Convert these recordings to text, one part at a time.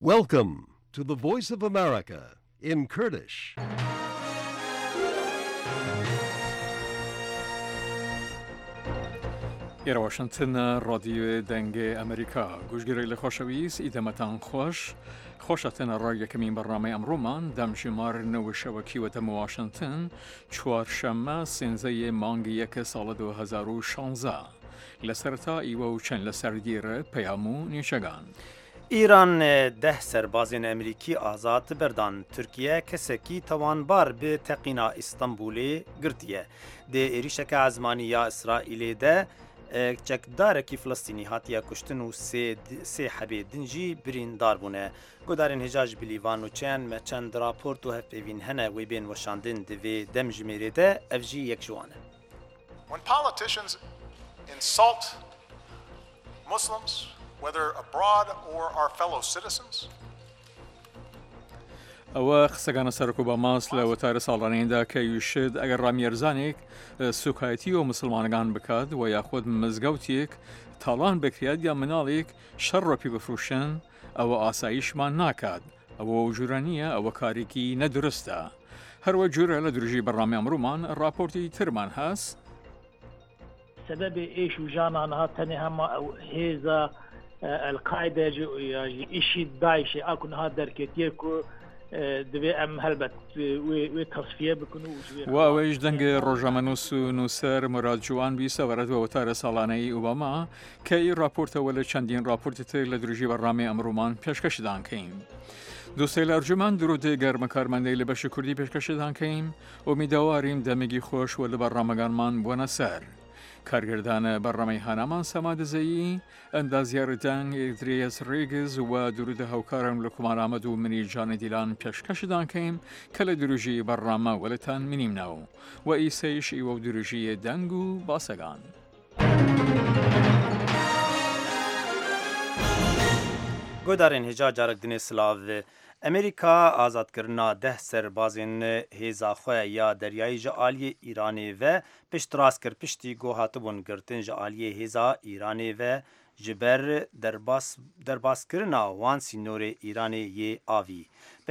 Welcome to the Voice of America in Kurdish. إلى واشنطن راديو دنگ أمريكا گوشگیری لخوشویس ایدمتان خوشتن رای کمین برنامه امرومان دم شمار نوشوکی و دم واشنطن چوارشنبه 13 مانگ یک سال 2016 لسرتا ایو چند لسرگیر پیامو نیشگان ایران 10 سربازین امریکی آزاد بردان. ترکیه کسکی توانبار به تقینا استانبولی گرتیه. ده ایریشک عزمانی یا اسرائیلی ده چکدارکی فلسطینی هاتیا کشتن و سه حبی دنجی بریندار بونه. گودارین هجاج بلیوان و چند راپورت و هفوین هنه و بین وشاندن دوی دم جمیره ده افجی یک جوانه. When politicians insult Muslims, whether abroad or our fellow citizens, او خسگان سرکو با ماس لوتار سالانین دا که یوشد اگر رامیرزانیک سوکایتی و مسلمانگان بکد و یا خود مزگوتیک تالان بکرید یا منالیک شر رو پی بفروشن او آسایش ما ناکد او جورانیه او کاریکی ندرسته هر و جوره لدرجی برنامه امرومان راپورتی ترمان هست سبب ايش وجانا انها تاني هم هيزا القاعده ايشي داعش اكون هذا كتيركو دبي ام هلبت وتصفيه بكونوا و اویش دنگ روزامنوس نوسر مراد جوان بی سوارد و وتار سالانه اوباما که این راپورت ول چندین راپورت تر لدرجی برنامه امرومان پیشکش دان کیم دوستای ارجمند درود گرم کارمنده لباش کردی پیشکش دان کیم امیدواریم دمگی خوش و برنامه‌مان بونا سر کارگردان برنامه هنرمان سماد زیی اندازیاردن ادریاس ریگز و درود هاوکارم لکمان آمد و منی جان دیلان پیشکش دان کیم کل دروجی برنامه ولتان منیم نو و ایسیش ایو دروجی دنگو باسگان گودارین هجا جارک دنی سلاو امریکا آزاد کرنا 10 سربازین هیزا خواه یا دریایی جعالی ایرانی و پشت راست کر پشتی گو هاتبون گرتن جعالی هیزا ایرانی و جبر درباس کرنا وان سینور ایرانی یه آوی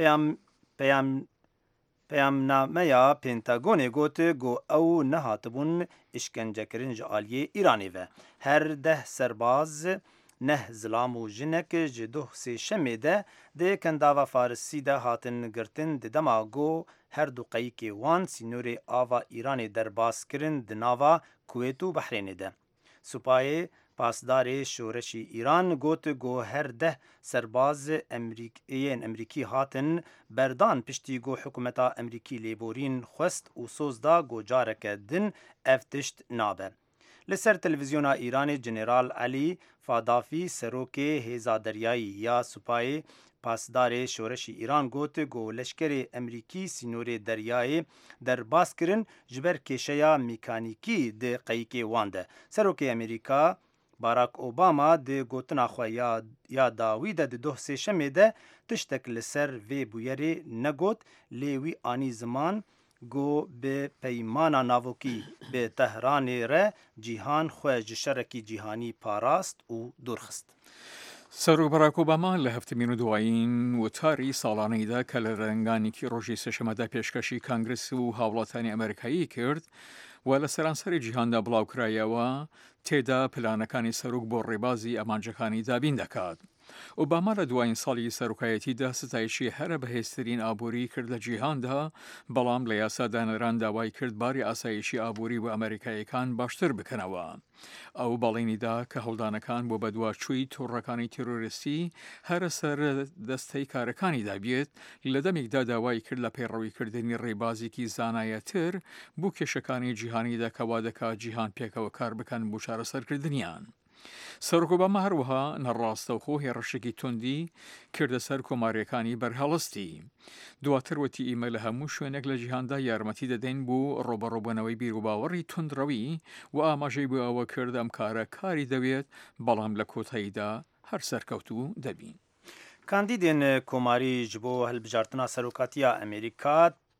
پیام یا پنتاگون گوت گو او نهاتبون اشکنجه کرن جعالی ایرانی و هر 10 سرباز نه زلام و جنک جدوه سی شمیده ده کنداوا فارسی ده هاتن گرتن ده دماغو هر دو قیقی وان سینور آوا ایران درباس کرن ده ناوا کویت و بحرین ده. سپای پاسدار شورشی ایران گوت گو هر ده سرباز امریکی هاتن بردان پشتی گو حکومتا امریکی لیبورین خست و سوزدا گو جارک دن افتشت نابه. لسر تلویزیون ایران جنرال علی فادافی سروک هیزا دریایی یا سپای پاسدار شورش ایران گوت گو لشکر امریکی سینور دریایی در باس کرن جبر کشیا میکانیکی ده قیقی وانده. سروک امریکا باراک اوباما ده گوتنا خواه یا داوی ده دوه سی شمه ده تشتک لسر وی بویری نگوت لیوی آنی زمان گو به پیمانا ناوکی به تهران ره جیهان خواه شرکی جیهانی پاراست و درخست. سروک باراک اوباما لهفت مینو دوائین و تاری سالانه ده که لرنگانی که روژی سشمده پیشکشی کانگرس و هاولاتانی امریکایی کرد و لسرانسر جیهان ده بلاو کرایه و تیدا پلانکانی سروک بو ریبازی امانجکانی دابین دکاد. اوباما را دوائین سالی سروکایتی ده ستایشی هر بهسترین آبوری کرد جیهان ده بلام لیاسا دانران داوای کرد باری آسایشی آبوری و امریکایکان باشتر بکنوا. او بالینی ده که هولدانکان بو بدوا چوی تورکانی تروریستی هر سر دستی کارکانی ده بیت لدمک ده داوای کرد لپیروی کردنی ریبازی کی زانایتر بو کشکانی جیهانی ده کوادکا جیهان پیکا و کار بکن بوشار سر کردنیان. سروک اوباما هروها نراست و خوه رشکی تندی کرده سر کماریکانی برهالستی. دواتر وتی ایمیل هموش و نگل جهان دا یارمتی دادین بو روبروبانوی بیرو باوری تند روی و آماجی بو او کرده امکاره کاری دوید بلام لکوتایی دا هر سرکوتو دبین. کاندیدین کماری جبو هلبجارتنا سروکاتیا امریکا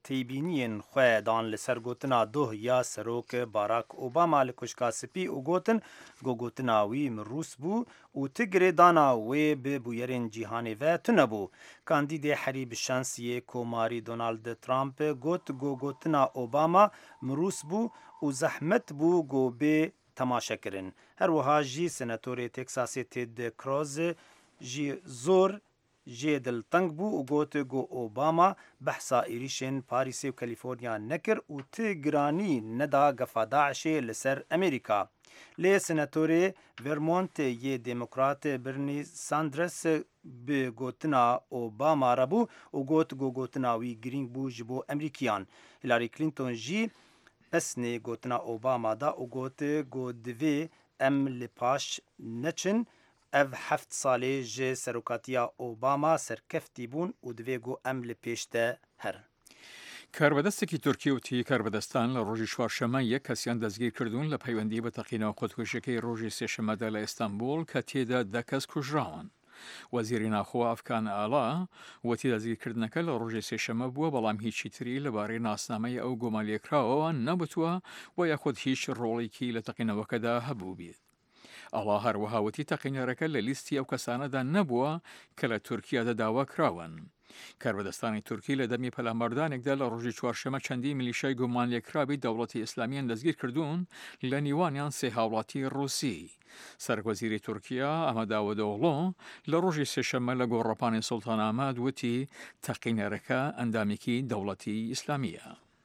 تیبینین خواه دان لسر گوتنا دوه یا سروک باراک اوباما لکشکا سپی او گوتن گوتنا وی مروس بو و تگری دانا وی به بویرین جیهانی و تنبو. کاندید حریب شانسیه کوماری دونالد ترامپ گوتنا اوباما مروس بو و زحمت بو گو به تماشا کرن. هر وها جی سناتور تکساسی تید کروز جی زور جی دل تنگ بو و گو اوباما بحثا ایریشن پاریسی و کالیفورنیا نکر و تگرانی ندا گفا داعشی لسر امریکا. لی سناتور ورمونت یه دموکرات برنی ساندرس به گوتنا اوباما ربو و گوتنا وی گرینگ بو جبو امریکیان. هیلاری کلینتون جی اسنی گوتنا اوباما دا و گو دوی ام لپاش نچن اف 7 ساله جه سروکاتیا اوباما سرکفتی بون و دوی گو ام لپیشته هرن. کاربەدەستێکی تورکی وتی کاربەدەستان لە ڕۆژی چوارشەمە یەک کەسیان دەستگیر کردوون لە پەیوەندی بە تەقینەوە خۆتکوژیەکەی ڕۆژی سێشەمەدا لە ئیستانبول کە تێدا 10 کەس کوژراون. وەزیری ناخۆ ئەفکان ئاڵا وتی دەستگیرکردنەکە لە ڕۆژی سێشەمە بووە بەڵام هیچی تری لەبارەی ناسنامەی ئەو گۆمانلێکراوەوە نەبوتووە و یاخود هیچ ڕۆڵێکی لە تەقینەوەکەدا هەبوو بێت. ئاڵا هەروەها وتی تەقینەرەکە لە لیستی ئەو کەسانەدا نەبووە کە لە تورکیادا داوا کراون. کاربەدەستانی تورکی لە دەمی پەلامبەردانێکدا لە ڕۆژی چوارشەمە چەندی میلیشای گومانلێکرابی دەوڵەتی ئیسلامیان دەستگیر کردوون لە نیوانیان سێ هاوڵاتی ڕووسی. سەرکوەزیری تورکیا ئەمە داوودۆغڵۆ لە ڕۆژی سێشەمە لە گۆڕەپانی سوڵتان ئاماد وتی تەقینەرەکە ئەندامێکی دەوڵەتی ئیسلامیە.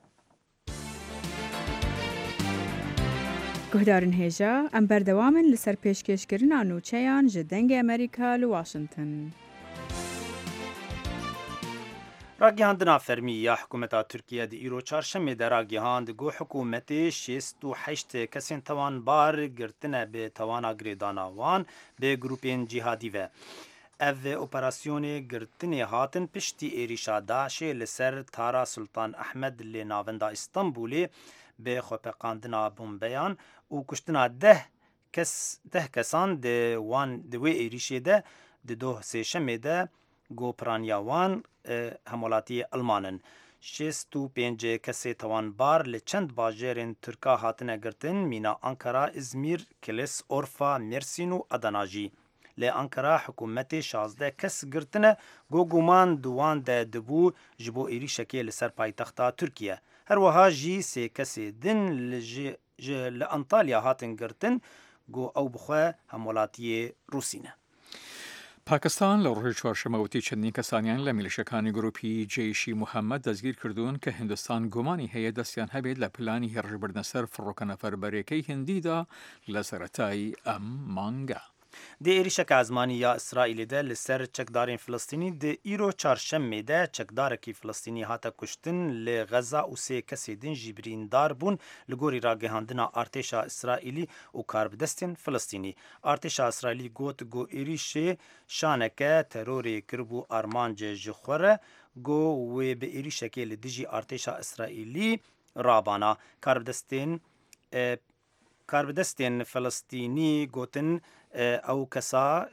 گهدارن هێژە ئەم بەردەوامن لەسەر پێشکەشکردنا نوچەیان ji dengê Amerîka li Washington. راگیهاندنا فرمی یا حکومتا ترکیه دی ایرو چارشمه در راگیهاند گو حکومتی 68 کسین توان بار گرتنه به توانا گریدانا وان به گروپین جهادی و او اپراسیون گرتنه هاتن پشتی ایریشا داعشی لسر تارا سلطان احمد لناوندا استانبولی به خوپقاندنا بومبیان و کشتنا 10 کسان ده وی ایریشی ده دو سیشمه ده گوپرانیاوان همولاتی المانن. 65 کسی توان بار لچند باجرین ترکا هاتنه گرتن مینا انکارا، ازمیر، کلیس، اورفا، مرسین و ادناجی. لی انکارا حکومت 16 کس گرتنه گوگومان دوان ده دبو جبو ایری شکل سر پایتختا ترکیه. هر وها جی سه کسی دن لانطالیا هاتن گرتن گو او بخواه همولاتی روسینه. پاکستان لە ڕۆژی چوارشەمە وتی چەندین کەسانیان لە میلیشەکانی گروپی جێیشی محەممەد دەستگیر کردوون کە هندستان گومانی هەیە دەستیان هەبێت لە پلانی هێرشبردنە سەر فڕۆکە نەفەربەرێکەی هندیدا لە سەرەتای ئەم مانگە. دی ایریشک ازمانی یا اسرائیل ده لسر چکدارین فلسطینی ده ایرو چارشمه ده چکدارکی فلسطینی هاتا کشتن لغزا و سه کسی دن جبرین دار بون لگوری راگهاندنا ارتشا اسرائیلی و کاربدستین فلسطینی. ارتشا اسرائیلی گوت گو ایریش شانکه تروری کربو ارمانج جخوره گو و به ایریشکی لدیجی ارتشا اسرائیلی رابانا کاربدستین فلسطینی گوتن او کسا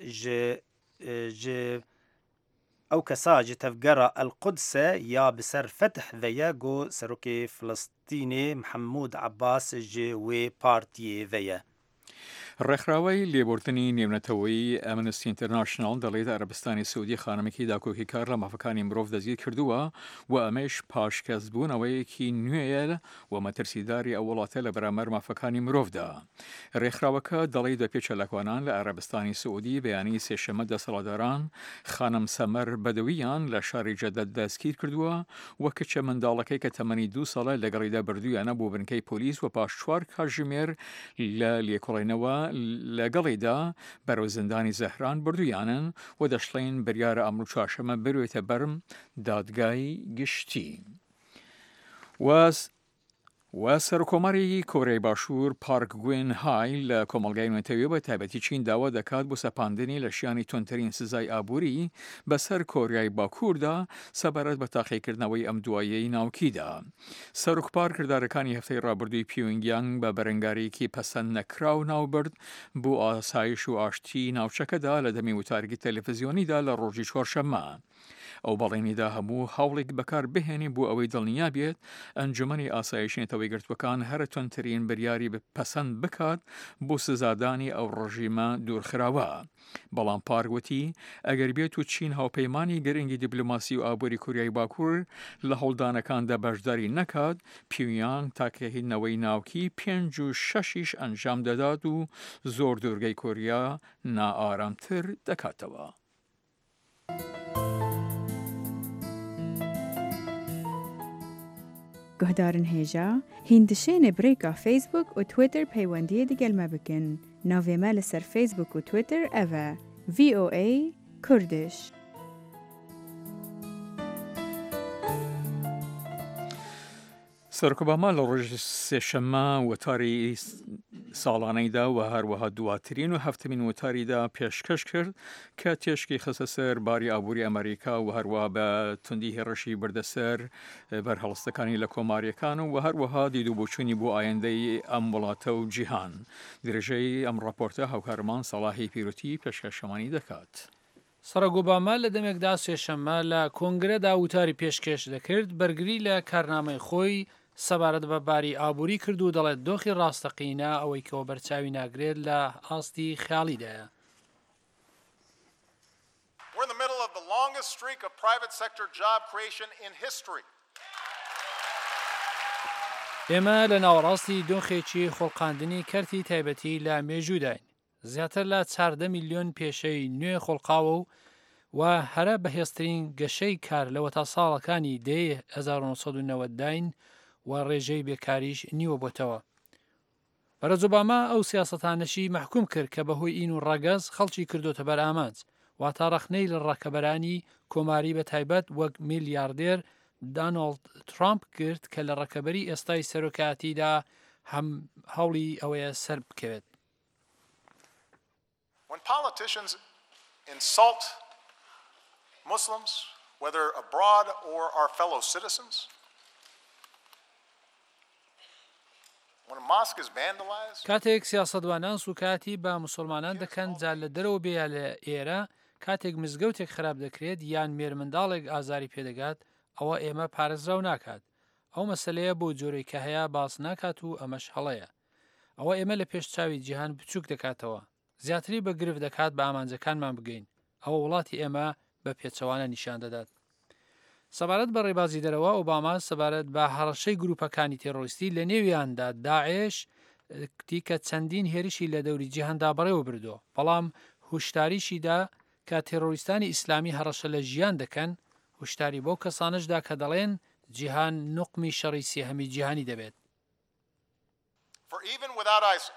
ج تفجر القدس یا بسر فتح ویا گو سروک فلسطینی محمود عباس ج و پارتی ویا. ڕێکخراوەی لێبوردنی نێونەتەوەی ئەمنستی ئینتەرناشناڵ دەڵێت عەرەبستانی سعودی خانمێکی داکۆکی کار لە مافەکانی مرۆڤ دەستگیر کردووە و ئەمەش پاشکەسبوونەوەیەکی نوێیە و مەترسیداری ئەو وڵاتە لە بەرامبەر مافەکانی مرۆڤدا. ڕێکخراوەکە دەڵێت بە پێچەلاکوانان لە عەرەبستانی سعودی بەیانی سێشەمە دەسەڵاتداران خانم سەمەر بەدەویان لە شاری جەدە دەستگیر کردووە و کچە منداڵەکەی کە تەمەنی 2 ساڵە لەگەڵیدا بردوویانە بۆ بنکەی پۆلیس و پاش 4 کاتژمێر لە لێکۆڵێنەوە لەگەڵیدا بەرەو زندانی زەهران بردوویانن و دەشڵێن بریارە ئەمڕۆ چوارشەمە بروێتە بەرم دادگای گشتی. و سەرکۆمەری کۆرەی باشوور پارک گوێن های لە کۆمەڵگای نوێنتەوێ بە تایبەتی چین داوا دەکات بۆ سەپاندنی لە شیانی تۆنترین سزای ئابووری بەسەر کۆریای باکووردا سەبارەت بە تاقیکردنەوەی ئەم دوایەی ناوکیدا. سەرۆکپار کردارەکانی هەفتەی ڕابردووی پیۆنگیانگ بە بەرەنگارێکی پەسەند نەکراو ناوبرد بۆ ئاسایش و ئاشتی ناوچەکەدا لە دەمی وتارگی تەلەڤیزیۆنیدا لە ڕۆژی چوارشەممە. ئەو بەڵێنیدا هەموو هەوڵێک بەکار بهێنی بۆ ئەوەی دڵنیا بێت ئەنجومەنی ئاسایشی نەتەوەی گرتوەکان هەرە تۆنترین بریاری پەسەند بکات بۆ سزادانی ئەو ڕژیمە دوورخراوە. بەڵام پارگوتی ئەگەر بێت و چین هاوپەیمانی گەرنگی دیپلۆماسی و ئابووری کوریای باکوور لە هەوڵدانەکاندا بەشداری نەکات، پیۆنگیانگ تاقیکردنەوەی ناوکی 5 و 6 ئەنجام دەدات و زۆر دوورگەی کوریا نائارامتر دەکاتەوە. گهدارن هێژا هیندشێنێ برێکا فیسبوک و تویتر پەیوەندیە دیگەلمە بکن. ناوێمە لەسەر فیسبوک و تویتر ئەڤە VOA کوردش. سەرۆک ئۆباما لە ڕۆژی سێشەممە وەتاری ساڵانەیدا و هەروەها دواترین و هەفتمین وەتاریدا پێشکەش کرد کە تێشکی خستە سەر باری ئابووری ئەمریکا و هەروەها بە توندی هێرشی بردەسەر بەرهەڵستەکانی لە کۆماریەکان و هەروەها دیدوبووچوونی بۆ ئایندەی ئەم وڵاتە و جیهان. درێژەی ئەم ڕاپۆرتە هاوکارمان سەڵاحی پیرۆتی پێشکەشەمانی دەکات. سەرۆک ئۆباما لە دەمێکدا سێشەممە لە کۆنگرەدا وتاری پێشکەش دەکرد بەرگری لە کارنامەی خۆی سەبارەت بە باری ئابووری کرد و دەڵێت دۆخی ڕاستەقینە ئەوەی کەەوە بەرچاوی ناگرێت لە ئاستی خیاڵیدایە. We're in the middle of the longest streak of private sector job creation in history. ئێمە لە ناوەڕاستی دۆخێکی خۆڵقاندنی کەرتی تایبەتی لە مێژووداین. زیاتر لە 14 میلیۆن پێشەی نوێ خۆڵقاوە و هەرە بەهێزترین گەشەی کار لەوە تا ساڵەکانی دێ 1990 داین و ڕێژەی بێکاریش نیوە بۆتەوە. بەرەز ئۆباما ئەو سیاسەتانەشی محکوم کرد کە بەهۆی ئین و ڕەگەز خەڵکی کردوتە بەر ئامانج واتە ڕەخنەی لە ڕەکەبەرانی کۆماری بە تایبەت وەک میلیاردێر دانۆڵد ترامپ کرد کە لە ڕەکەبەری ئێستای سەرۆکاتیدا هەم هەوڵی ئەوەیە سەر بکەوێت. When politicians insult Muslims, whether abroad or our fellow citizens, when a mosque is vandalized, کاتێک سیاسەتوانان سوکاتی بە مسلمانان دەکەن جا لە دەرەوە بێ لە ئێرە کاتێک مزگەوتێک خراپ دەکرێت یان مێرمنداڵێک ئازاری پێدەگات ئەوە ئێمە پارێزراو ناکات. ئەو مەسلەیە بۆ جۆرەی کە هەیە باس ناکات و ئەمەش هەڵەیە. ئەوە ئێمە لە پێش چاوی جیهان بچووک دەکاتەوە. زیاتری بە گرفت دەکات بە ئامانجەکانمان بگەین. ئەوە وڵاتی ئێمە بە پێچەوانە نیشان دەدات. سەبارەت بە ڕێبازی دەرەوە ئۆباما سەبارەت بە هەڕەشەی گروپەکانی تێڕۆیستی لە نێویاندا داعش کە چەندین هێرشی لە دەوری جیهاندا بەڕێوە بردووە. بەڵام هوشداریشیدا کە تێڕۆیستانی ئیسلامی هەڕەشە لە ژیان دەکەن هوشداری بۆ کەسانشدا کە دەڵێن جیهان نوقمی شەڕی سێهەمی جیهانی دەبێت. for even without ISIL,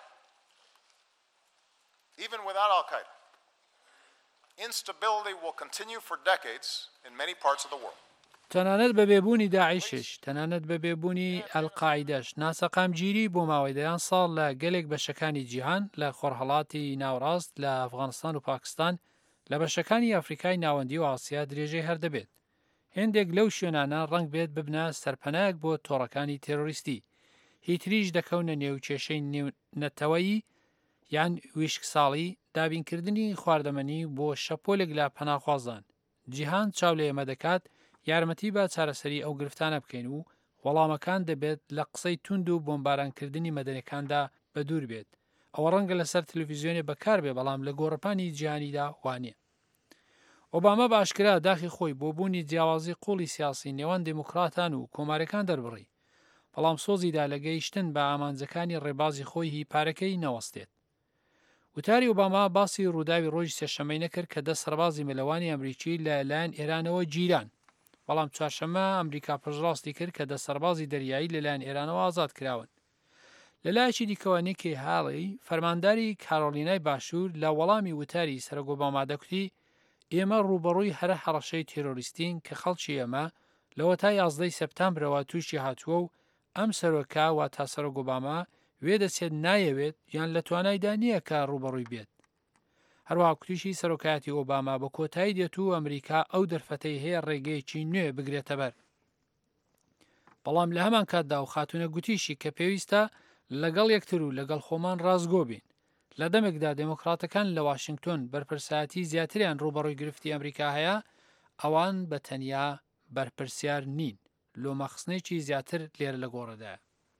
even without Al-Qaeda, instability will continue for decades in many parts of the world. تەنانەت بە بێبوونی داعیشش، تەنانەت بە بێبوونی ئەلقاعیدەش ناسەقامگیری بۆ ماوەی دەیان ساڵ لە گەلێک بەشەکانی جیهان لە خۆرهەڵاتی ناوڕاست لە ئەفغانستان و پاکستان لە بەشەکانی ئەفریقای ناوەندی و ئاسیا درێژەی هەردەبێت. هێندێک لەو شوێنانە ڕەنگ بێت ببنە سەرپەنایەک بۆ تۆڕەکانی تێرۆریستی. هیتریش دەکەونە نێو کێشەی نەتەوەیی یان ویشک ساڵی دابینکردنی خواردەمەنی بۆ شەپۆلێک لە پەناخوازان. جیهان چاو لە ئێمە دەکات یارمەتی بە چارەسەری ئەو گرفتانە بکەین و وەڵامەکان دەبێت لە قسەی توند و بۆمبارانکردنی مەدەنیەکاندا بە دوور بێت. ئەوە ڕەنگە لەسەر تەلەڤیزیۆنێ بەکار بێ بەڵام لە گۆڕەپانی جیهانیدا وانە. ئۆباما باشکرا داخی خۆی بۆ بوونی جیاوازی قوڵی سیاسی نێوان دموکراتان و کۆمارەکان دەربڕی. بەڵام سۆزیدا لە گەیشتن بە ئامانجەکانی ڕێبازی خۆی هی پارەکەی نەوەستێت. وتاری ئۆباما باسی ڕووداوی ڕۆژی سێشەمەی نەکرد کە 10 سەربازی مەلەوانی ئەمریکی لە لایەن ئێرانەوە گیران. بەڵام چوارشەممە ئەمریکا پشڕاستی کرد کە 10 سەربازی دەریایی لەلایەن ئێرانەوە ئازاد کراون. لەلایەکی دیکەوە نیکی هاڵی فەرمانداری کارۆلینای باشوور لە وەڵامی وتاری سەرۆک ئۆباما دەکوتی ئێمە ڕوبەڕووی هەرە هەڕەشەی تێرۆریستین کە خەڵکی ئێمە لەوە تا 11 سەپتامبرەوە تووشی هاتووە و ئەم سەرۆکا وا تا سەرۆک ئۆباما وێ دەچێت نایەوێت یان لە توانایدا نییە کە ڕوبەڕووی بێت. هەروەها کوتیشی سەرۆکایەتی ئۆباما بە کۆتایی دێت و ئەمریکا ئەو دەرفەتەی هەیە ڕێگەیەکی نوێ بگرێتە بەر. بەڵام لە هەمان کاتدا و خاتونە گوتیشی کە پێویستە لەگەڵ یەکتر و لەگەڵ خۆمان ڕازگۆ بین. لە دەمێکدا دموکراتەکان لە واشنگتۆن بەرپرسایەتی زیاتریان ڕوبەڕووی گرفتی ئەمریکا هەیە، ئەوان بە تەنیا بەرپرسیار نین، لۆمەخستنێکی زیاتر لێرە لە گۆڕەدایە.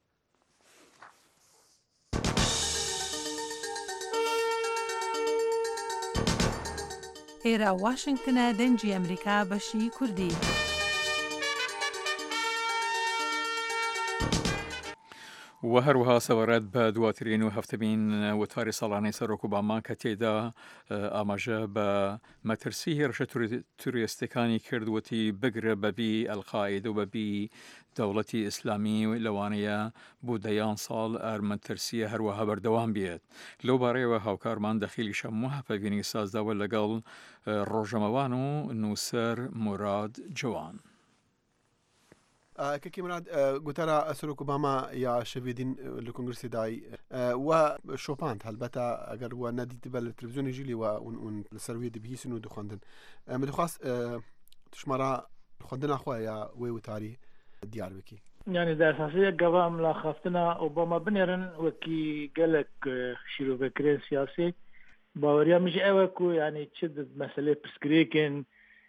ئێرە واشنگتنە دەنجی ئەمریکا بەشی کوردی. و هەروەها سەوەرەت بە دواترین و هەفتەبین وتاری ساڵانەی سەرۆک ئۆباما کە تێدا ئاماژە بە مەترسی هێرشە توریستەکانی کردوەتی بگرە بەبی ئەلقاعیدە و بەبی دەوڵەتی ئیسلامی لەوانەیە بۆ دەیان ساڵ ئەرمەترسیە هەروەها بەردەوام بێت. لەو بارەیەوە هاوکارمان دەخیلی شەموو هەفەبینی سازداوە لەگەڵ ڕۆژەمەوان و نووسەر موراد جوان. کەکی مراد گوتارە سەرۆک ئۆباما یا شەوێدین لە کۆنگرسی دای و شۆپاند هەلبەتە ئەگەر وە نەدیت بە لە تەلەڤیزیۆنی ژیلی و لەسەروێ دەبیهیسن و دەخواندن مەدەخواست تشمارە خوێندنا خۆ یا وێ وتاری دیار بکی. يعني در اساسی گوام لا خفتنا اوباما بنرن وكي قالك شيروفكرين سياسي باوريا مش اوكو يعني تشد مساله بسكريكن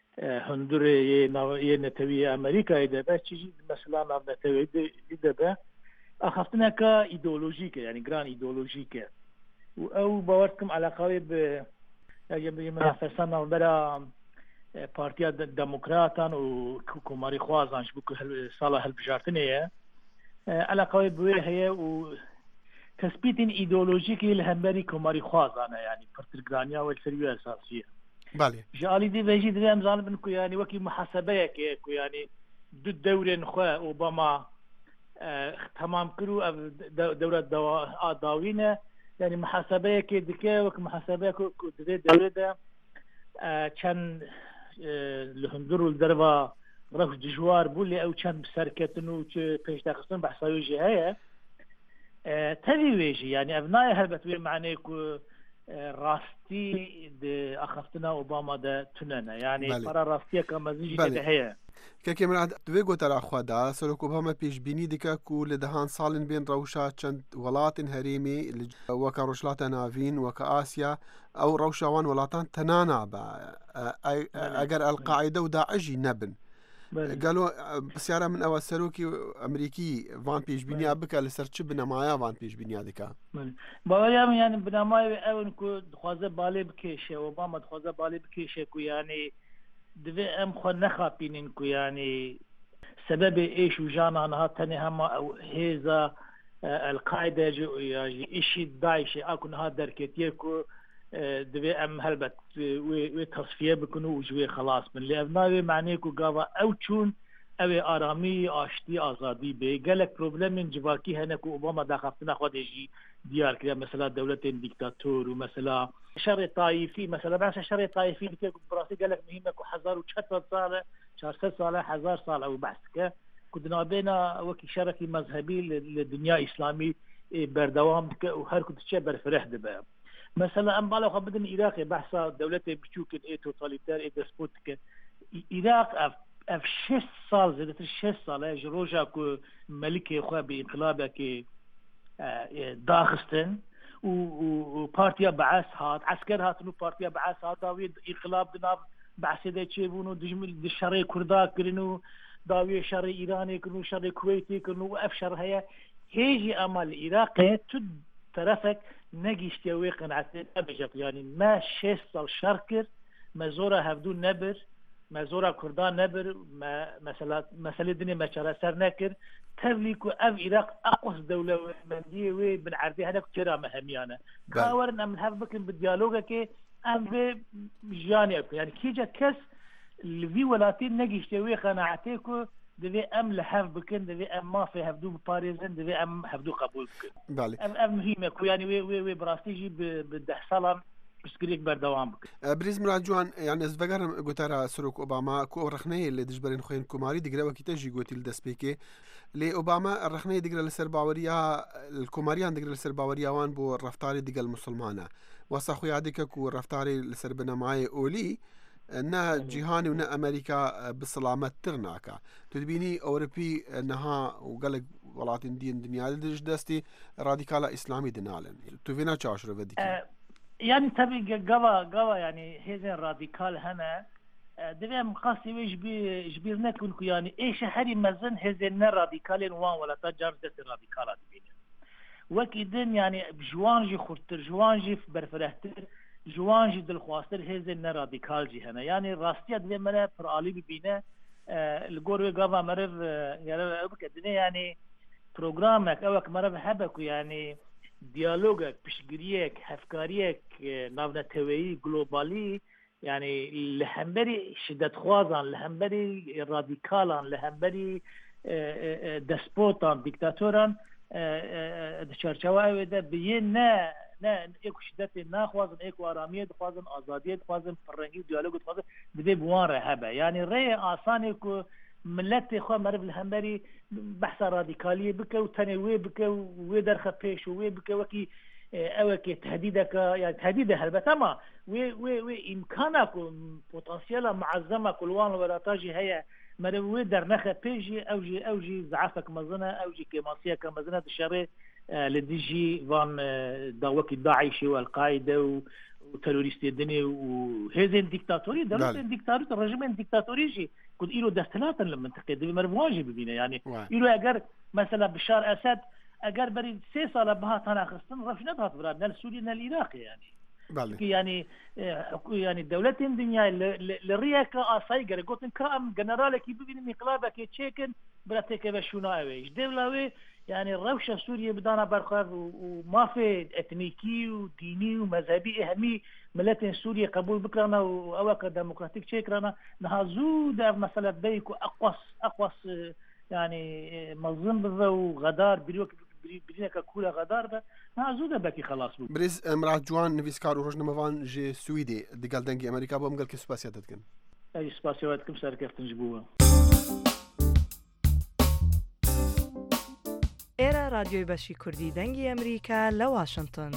هندوري نتوي امريكا اذا بس تجي مثلا نتوي اذا اخفتنا كايديولوجيك يعني جران ايديولوجيك او باوركم على قريب يجب منافسنا بلا بارتيا ديمقراطان وكوماري خوازان شبكو صالح البجارتنيه على قوي بوي هي و تثبيت ايديولوجيكي لهمبري كوماري خوازان يعني برتغانيا والسريه اساسيه بالي جالي دي بيجي دي امزال بنكو يعني وكي محاسبه كيكو يعني ضد دورين خو اوباما تمام كرو دوره داوينه يعني محاسبه كي دكه وك محاسبه كو دوله كان لهندور الدربا رف جوار بولي او كان بسركتنو بيش داخلين بحصاوي جهايه تبي ويجي يعني ابنائي هلبت معنيكو راستي اخفتنا اوباما ده تننا يعني برا راستيه كما زيجي هي كاكي مراد دوي گوتر اخوادا سەرۆک ئۆباما پێشبینی دکە و لە دەهان ساڵن بێن ڕەوشە چەند وڵاتن هەرێمی وەکە ڕۆژهەڵاتە ناوین وەکە ئاسیا ئەو ڕەوشەوان وڵاتان تەنانا بە ئەگەر ئەلقاعیدە و داعشی نەبن قالوا بسیارە من ئەوە سەرۆکی ئەمریکی وان پێشبینیا بکە لەسەر چ بنەمایە وان پێشبینیا دکە باوەریان يعني بنەمای ئەون کو دخوازە بالێ بکێشێ ئۆباما دخوازە بالێ بکێشێ و يعني دوی ام خو نخابینن کو يعني سبب ايش وجانا نها تاني هم هيزا القاعده جو ايش داعش اكو نها دركتيكو دوی ام هلبت و تصفيه بكونوا وجوي خلاص من اللي ابناوي معنيكو قاوا او تشون او آرامی آشتی آزادی به گلک پروبلم جواکی هنکو اوباما داخفتنا خودشی دیار کرده مثلا دولت دیکتاتور و مثلا شر طائفی مثلا بحث شر طائفی که براسي گلک مهمه کو 1400 ساله 400 ساله 1000 ساله او بحث که كنا بينا وكي شركي مذهبي للدنيا اسلامي بردوام و هر كنت شي برفرح دبا مثلا ام بالو بدن العراق بحث دولت بتشوك اي توتاليتار اي ديسبوتيك العراق اف 6 سال زادت 6 سال جروجا كو ملكي خو بانقلابه كي داخستن و بارتيا بعث هات عسكر هات نو بارتيا بعث هات داوي انقلاب دناب بعثده تشيبونو دجمل الشرعي كردا كرنو داوي شرعي ايراني كرنو شرعي كويتي كرنو افشر هيا هيجي امال العراق تد طرفك نجيشتي ويقنعتين ابجت يعني ما 6 سال شركر ما زورا هفدو نبر ما زورا كردان نبر ما مسألة الدنيا ما شرع سر نكر تبليكو اف العراق اقوس دولة مندية وي بالعربي هذا كتير مهميانة كاورنا من هف بكن بالديالوجا كي ام جاني يعني كيجا كس اللي في ولاتين نجيشتي ويقنعتيكو دبي ام لحف بكن دبي ام ما في هفدو باريزن دبي ام هفدو قبول بكن بالي ام مهمة يعني وي براستيجي بدحصلا پشتگیریک بەردەوام بکە. بریز مراد جوان یان ez vegerim gotara Sorok Obama ku ew rexneyê li dijberên xwe yên komarî digire wekî te jî gotî li destpêkê lê Obama rexneyê digire li ser baweriya komariyan digire li ser baweriya wan bo reftarê digel musilman e. Wesa xwe ya dike ku reftarê li ser binemayê olî ne cîhanê û ne Amerîka bi silamettir nake. Tu dibînî Ewropî niha û gelek welatên dîn dinyayê di ji destê radîkala İslamî dinalin. Tu vê ne çaşiro ve dikî. Yani tabii gava yani hêzên radîkal hene divê em qasî wê ji bîr nekin ku yani êşe herî mezin hêzên ne radîkalên wan welata car destê radîkala dibînin. Wekî din yani ji wan jî xurttir, ji wan jî berfirehtir, ji wan jî dilxwastir hêzên ne radîkal jî hene. Yani rastiya divê me re pir alî bibîne li gor wê gava meriv ew bike dinê yani programek ewek meriv hebe ku yani diyalogek, piştgiriyek, hevkariyek navneteweyî globalî yani li hemberî şiddetxwazan, li hemberî radîkalan, li hemberî despotan, dîktatoran di çerçeva ew de biyên ne êku şiddetê naxwazin, êku aramiyê dixwazin, azadiyê dixwazin, pirrengî diyalogê dixwazin divê bi wan re hebe. Yani rêyê asanê ku milletê xwe meriv li hemberî behsa radîkaliyê bike û tenê wê bike û wê derxe pêş û wê bike wekî ewekê tehdîdeka yani tehdîd e helbet ama wê îmkana ku potansiyela muezzema ku li wan li welata jî heye meriv wê dernexe pêş jî ew jî zefek mezin e ew jî kêmasiyeka mezin e dişerê li dijî van da wekî Daişê û Elqaîde û terorîstê dinê û hêzên dîktatorî devletên dîktatorî rejimên dîktatorî jî ku îro desthilatin li mintiqê divê meriv wan jî bibîne yani îro eger mesela Bişar Esed eger berî 3 sala bihat hanaxistin rewş nedihat bira ne li Sûriye ne li Iraqê yani yani devletên dinyayê li rêyeka asayî gerek gotin ka em generalekî bibînin înqilabekê çêkin bila têkeve şûna ew ê ji dêvla wê yani rewşa Sûriye bidana berxwev û mafê etnîkî û dînî û mezhebî hemî milletên Sûriye qebûl bikirana û eweka demokratîk çêkirana niha zû de ev mesele bey ku eqwas yani mezin bibe û xedar birîneka kûla xedar be niha zû de bekî xelas bû. Birêz Mirad Ciwan nivîskar û rojnamevan ji Swîdê digel dengê Amerîka bom gelkî spasiya te dikin. Ez spasiya dikim serkeftin ji bo. ئێرە رادیۆی بەشی کوردی دەنگی ئەمریکا لە واشنگتن.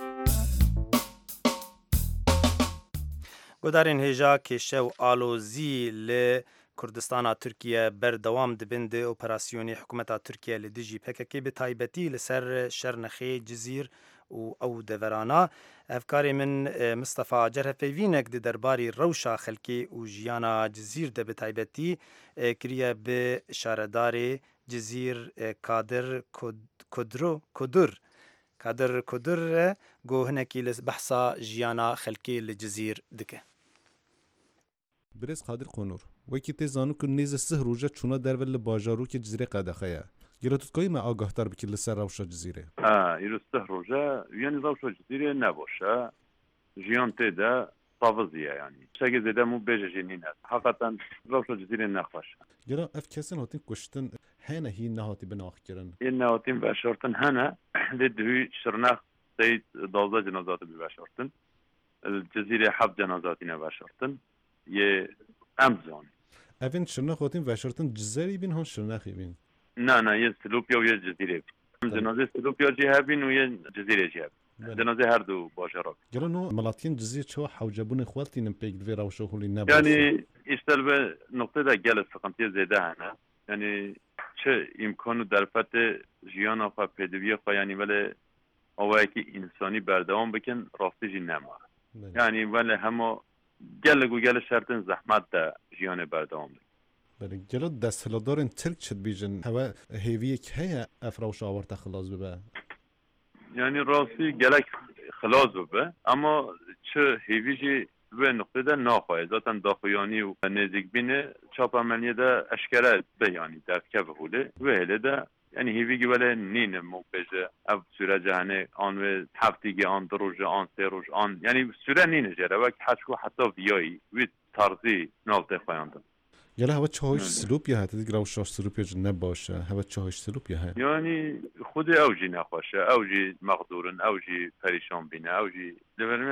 گۆدارên hêja kêşe û alozî li Kurdistana Tirkiye berdewam dibin di operasyonê hikûmeta Tirkiye li dijî PKK bi taybetî li ser Şernexê, Cizîr û ew deverana. Evkarê min Mistefa Cerhepeyvînek di derbarê rewşa xelkê û jiyana Cizîr de bi taybetî kiriye bi şaredarê Cizîr Kadir Kudur re got hinekî li behsa jiyana xelkê li Cizîr dike. Birêz Kadir Konur wekî tê zanû ku nêze sih roja çûna derve li bajarokê Cizîrê qedexe ye. Gelo tu dikayî me agahtar bikî li ser rewşa Cizîrê? Îro sih roja yanî rewşa Cizîrê ne boş e. Jiyan tê de taviziye yani. Şekê zêde mû bêje jî nîne. Heqetan rewşa Cizîrê ne xweş e. Gelo ev kesin hatin kuştin hene hîn nehatî binaxkirin. Yên nehatîn veşartin hene lê dihû Şirnex seyid 12 cenazatî bi veşartin. Cizîrê 7 cenazatî ne veşartin. Yê em zanîn. Evên Şirnex hatin veşartin Cizerî bîn han Şirnexê bîn? Ne yên Silopya û yên Cizîrê bîn. Em cenazê Silopya jî hebîn û yên Cizîrê jî hebîn. Cenazê her du bajarak. Gelo no melatiyên Cizîr çawa hewcebûnê xweltînin pêk divê rewşa hûlî ne yani îştel ve noktê de gelek sıkıntıya zêde hene. Yani çi imkanı derfetê jiyana xwe pêdiviya xwe yani vele awayekî insani berdevam bikin rastî jî nema. Yani wele hema gelek û gelek şertin zehmet de jiyanê berdevam bikin. Gelo desthiladarên Tirk çi dibêjin hewe hêviyek heye ev rewşa awarte xilas bibe? Yani rastî gelek xilas bibe ama çi hêvî jî ve noktede naxwaye zaten daxuyanî û nêzîkbînê çapameniyê de eşkere be yani derkeve hûlê ve hele de yani hêvî wele nîne mûbêje ev sürece henê an ve heftîgê an du roj an sê roj an yani süre nîne jê revek heşku heta viyayî wî tarzî navtê xweyandin. Gelo hewe çawiş Silopya heye dik rewşa Silopya jî ne baş e hewe çawiş Silopya heye. Yani xudê ew jî nexweş e ew jî mexdûrin ew jî perîşan bîne ew jî li ber me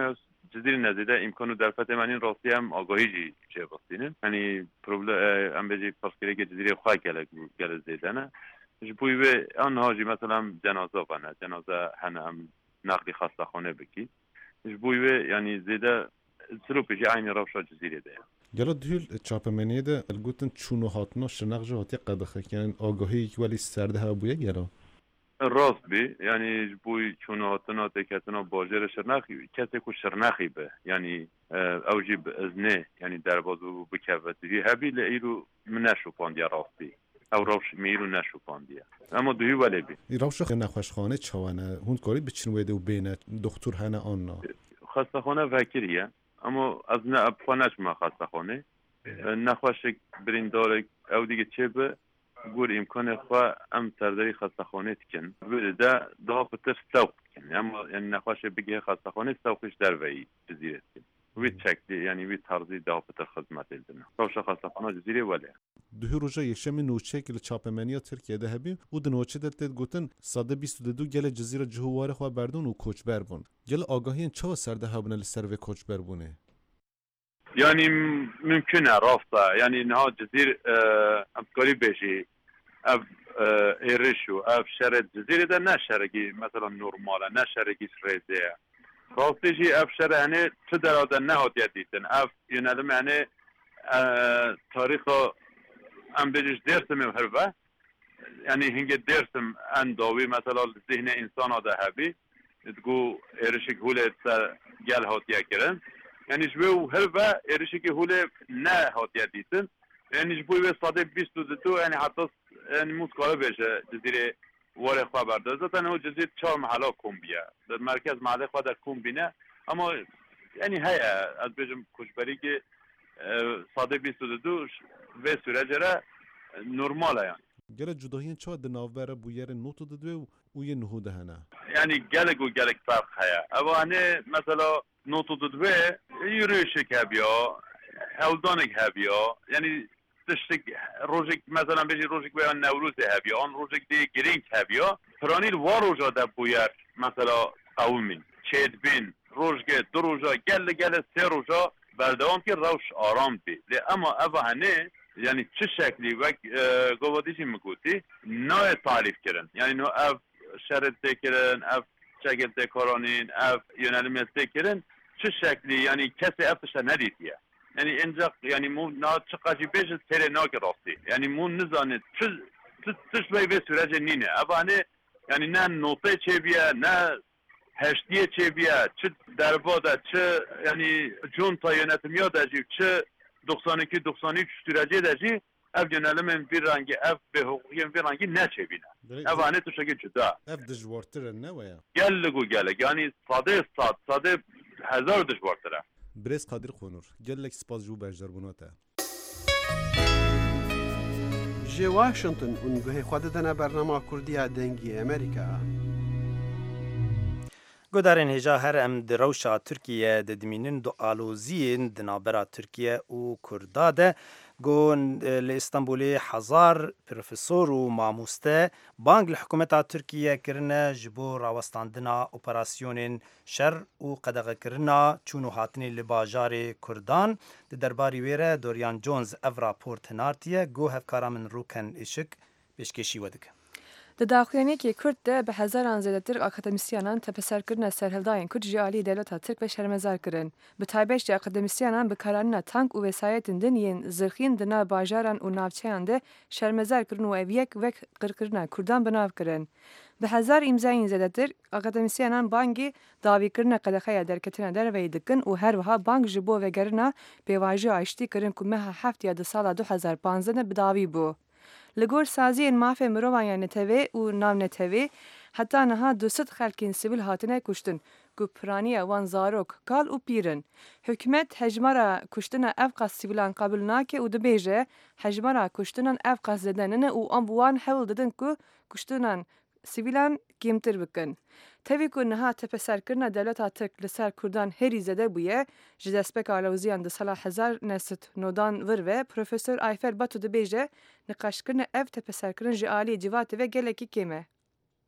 جزیره نزیده امکانو در فتح منین راستی هم آگاهی جی چه بستینن یعنی پروبلم ام بجی پاسکری که جزیره خواه گل زیدنه جبوی به آنها جی مثلا جنازه بنا جنازه هم نقلی خسته خانه بکی جبوی به یعنی زیده سلوک جی عین روشا جزیره ده گلا دیل چاپمنیه ده الگوتن چونو هاتنا شناق جهاتی قدخه یعنی آگاهی که ولی سرده ها بویه گلا راست بی یعنی جبوی چونو هاتنا تکتنا باجر شرناخی کسی کو شرناخی به یعنی اوجی ازنه یعنی در بازو بکوتی هبی لیرو منشو پاندیا راستی او روش میرو نشو پاندیا اما دوی ولی بی ای روش نخوشخانه چوانه هون کاری بچنویده و بینه دکتر هنه آننا خسته خانه وکریه اما از نه ابخانش ما خسته خانه نخوش بریندار او دیگه چه به گور امکان خواه ام سرداری خسته خانه تکن ده daha پتر سوق کن اما یعنی نخوش بگه خسته خانه سوقش در وی جزیره کن وی چکلی یعنی وی ترزی daha پتر خدمت الدنه روش خسته خانه جزیره ولی دوی روژا یکشم نوچه که چاپمنیا ترکیه هبیم و دنوچه دلت گوتن 122 گل جزیره جهوار خواه بردون و کوچبر بون گل آگاهی چه سرده هبونه لسر و کوچبر بونه يعني ممكن رافضة يعني انها جزيرة افكاري بيجي اف ايرشو اف شرط جزيرة ده نشرقي مثلا نورماله نشرقي سريزيه راستيجي اف شرط يعني تدرى ده نهات يديتن اف ينادم يعني تاريخ ام بيجيش درسم هربه يعني هنگه درسم انداوي مثلا ذهن انسان ده هبي تقو ايرشك هوله گل هات يكرن يعني جبو هلبا إرشكي هولي نا هاتيا ديتن يعني جبوي بس صادق 22 يعني حتى يعني موت كاره بيشه جزيرة واري خواه برده زاتن هو جزيرة 4 محلا كومبيا در مركز محله خواه در كومبينه اما يعني هيا از بيجم كشبري كي صادق 22 و سورجه را نورماله يعني گله جداهین چه دناوبر بویر نوت دادو و یه نهوده هنه يعني گلک و گلک فرق هيا اما هنه مثلا نوتو ددوه یوریشک هبیا هلدانک هبیا یعنی تشتک روزک مثلا بجی روزک بیان نوروز هبیا آن روزک دی گرینگ هبیا پرانیل واروجا ده بویر مثلا قومین چید بین روزگه دو روزا گل سه روزا بردوام که روش آرام بی اما اوه هنه یعنی چه شکلی و گوادیشی مگوتی نای تعریف کرن یعنی نو اف شرط کرن اف شکل دکارانین اف یونالمیت کرن چه شکلی یعنی کسی افتش ندیدیه یعنی اینجا یعنی مو نا چقدر بیش تره ناک راستی یعنی مو نزانه چش به سورج نینه ابانه یعنی نه نوته چه بیا نه هشتیه چه بیا چه درباده چه یعنی جون تا یونتمیا دجی چه 92 سورجه دجی اف جنالم bir رنگی اف به حقوقی bir رنگی نچه بینه ابانه تو شکل جدا اف دجوارتره نه ویا گل یعنی ساده هزار دجوارتره برز قادر خونور گلک سپاس جو بجدار بوناته جي واشنطن ونگوهی خودتنا برنامه کردی دنگی امریکا گودارین هجا هر ام دروشا ترکیه ددمینن دو آلوزین دنابرا ترکیه و کرداده گون لإستانبولي حزار پروفسور و ماموسته بانگ لحکومتا ترکیه کرنه جبو راوستاندنا اپراسیونین شر و قدغه کرنا چونو هاتنی لباجار کردان ده درباری ویره دوریان جونز اف راپورت هنارتیه گو هفکارا من روکن اشک بشکشی ودک. د داخویانێکی کورد ده بە هەزاران زیاتر ئاکادمیسیانان تەپەسەرکردنە سەرهەڵدایان کورد جی عالی دەوڵەتا ترک بە شەرمەزارکردن بە تایبەت ئاکادمیسیانان بەکارانە تانک و وێسایەتن دنیên زirxîn di nav bajaran û navçeyan de şermezarkirin û ev yek wek qirkirina Kurdan bi nav kirin. Bi hezar îmzayên zêdetir akademisyanan bangê dawîkirina qedexeya derketina derveyê dikin û her wiha bang ji bo vegerina pêvajiya aştî kirin ku meha heftiya di sala 2015 bi dawî bû. Li gor saziyên mafê mirovan ya netewê û navnetewê heta niha 200 xelkên sivîl hatine kuştin ku piraniya wan zarok, kal û pîrin. Hikûmet hejmara kuştina ev qas sivîlan qabil nake û dibêje hejmara kuştinan ev qas zedenine û em bi wan hewl didin ku kuştinan sivîlan kêmtir bikin. Tevî ku niha tepeserkirina dewleta Tirk li ser Kurdan herî zede bûye, ji destpêka alawziyan di sala 1990 vir ve Profesör Ayfer Batu dibêje niqaşkirina ev tepeserkirin ji aliyê civakê ve gelekî kêm e.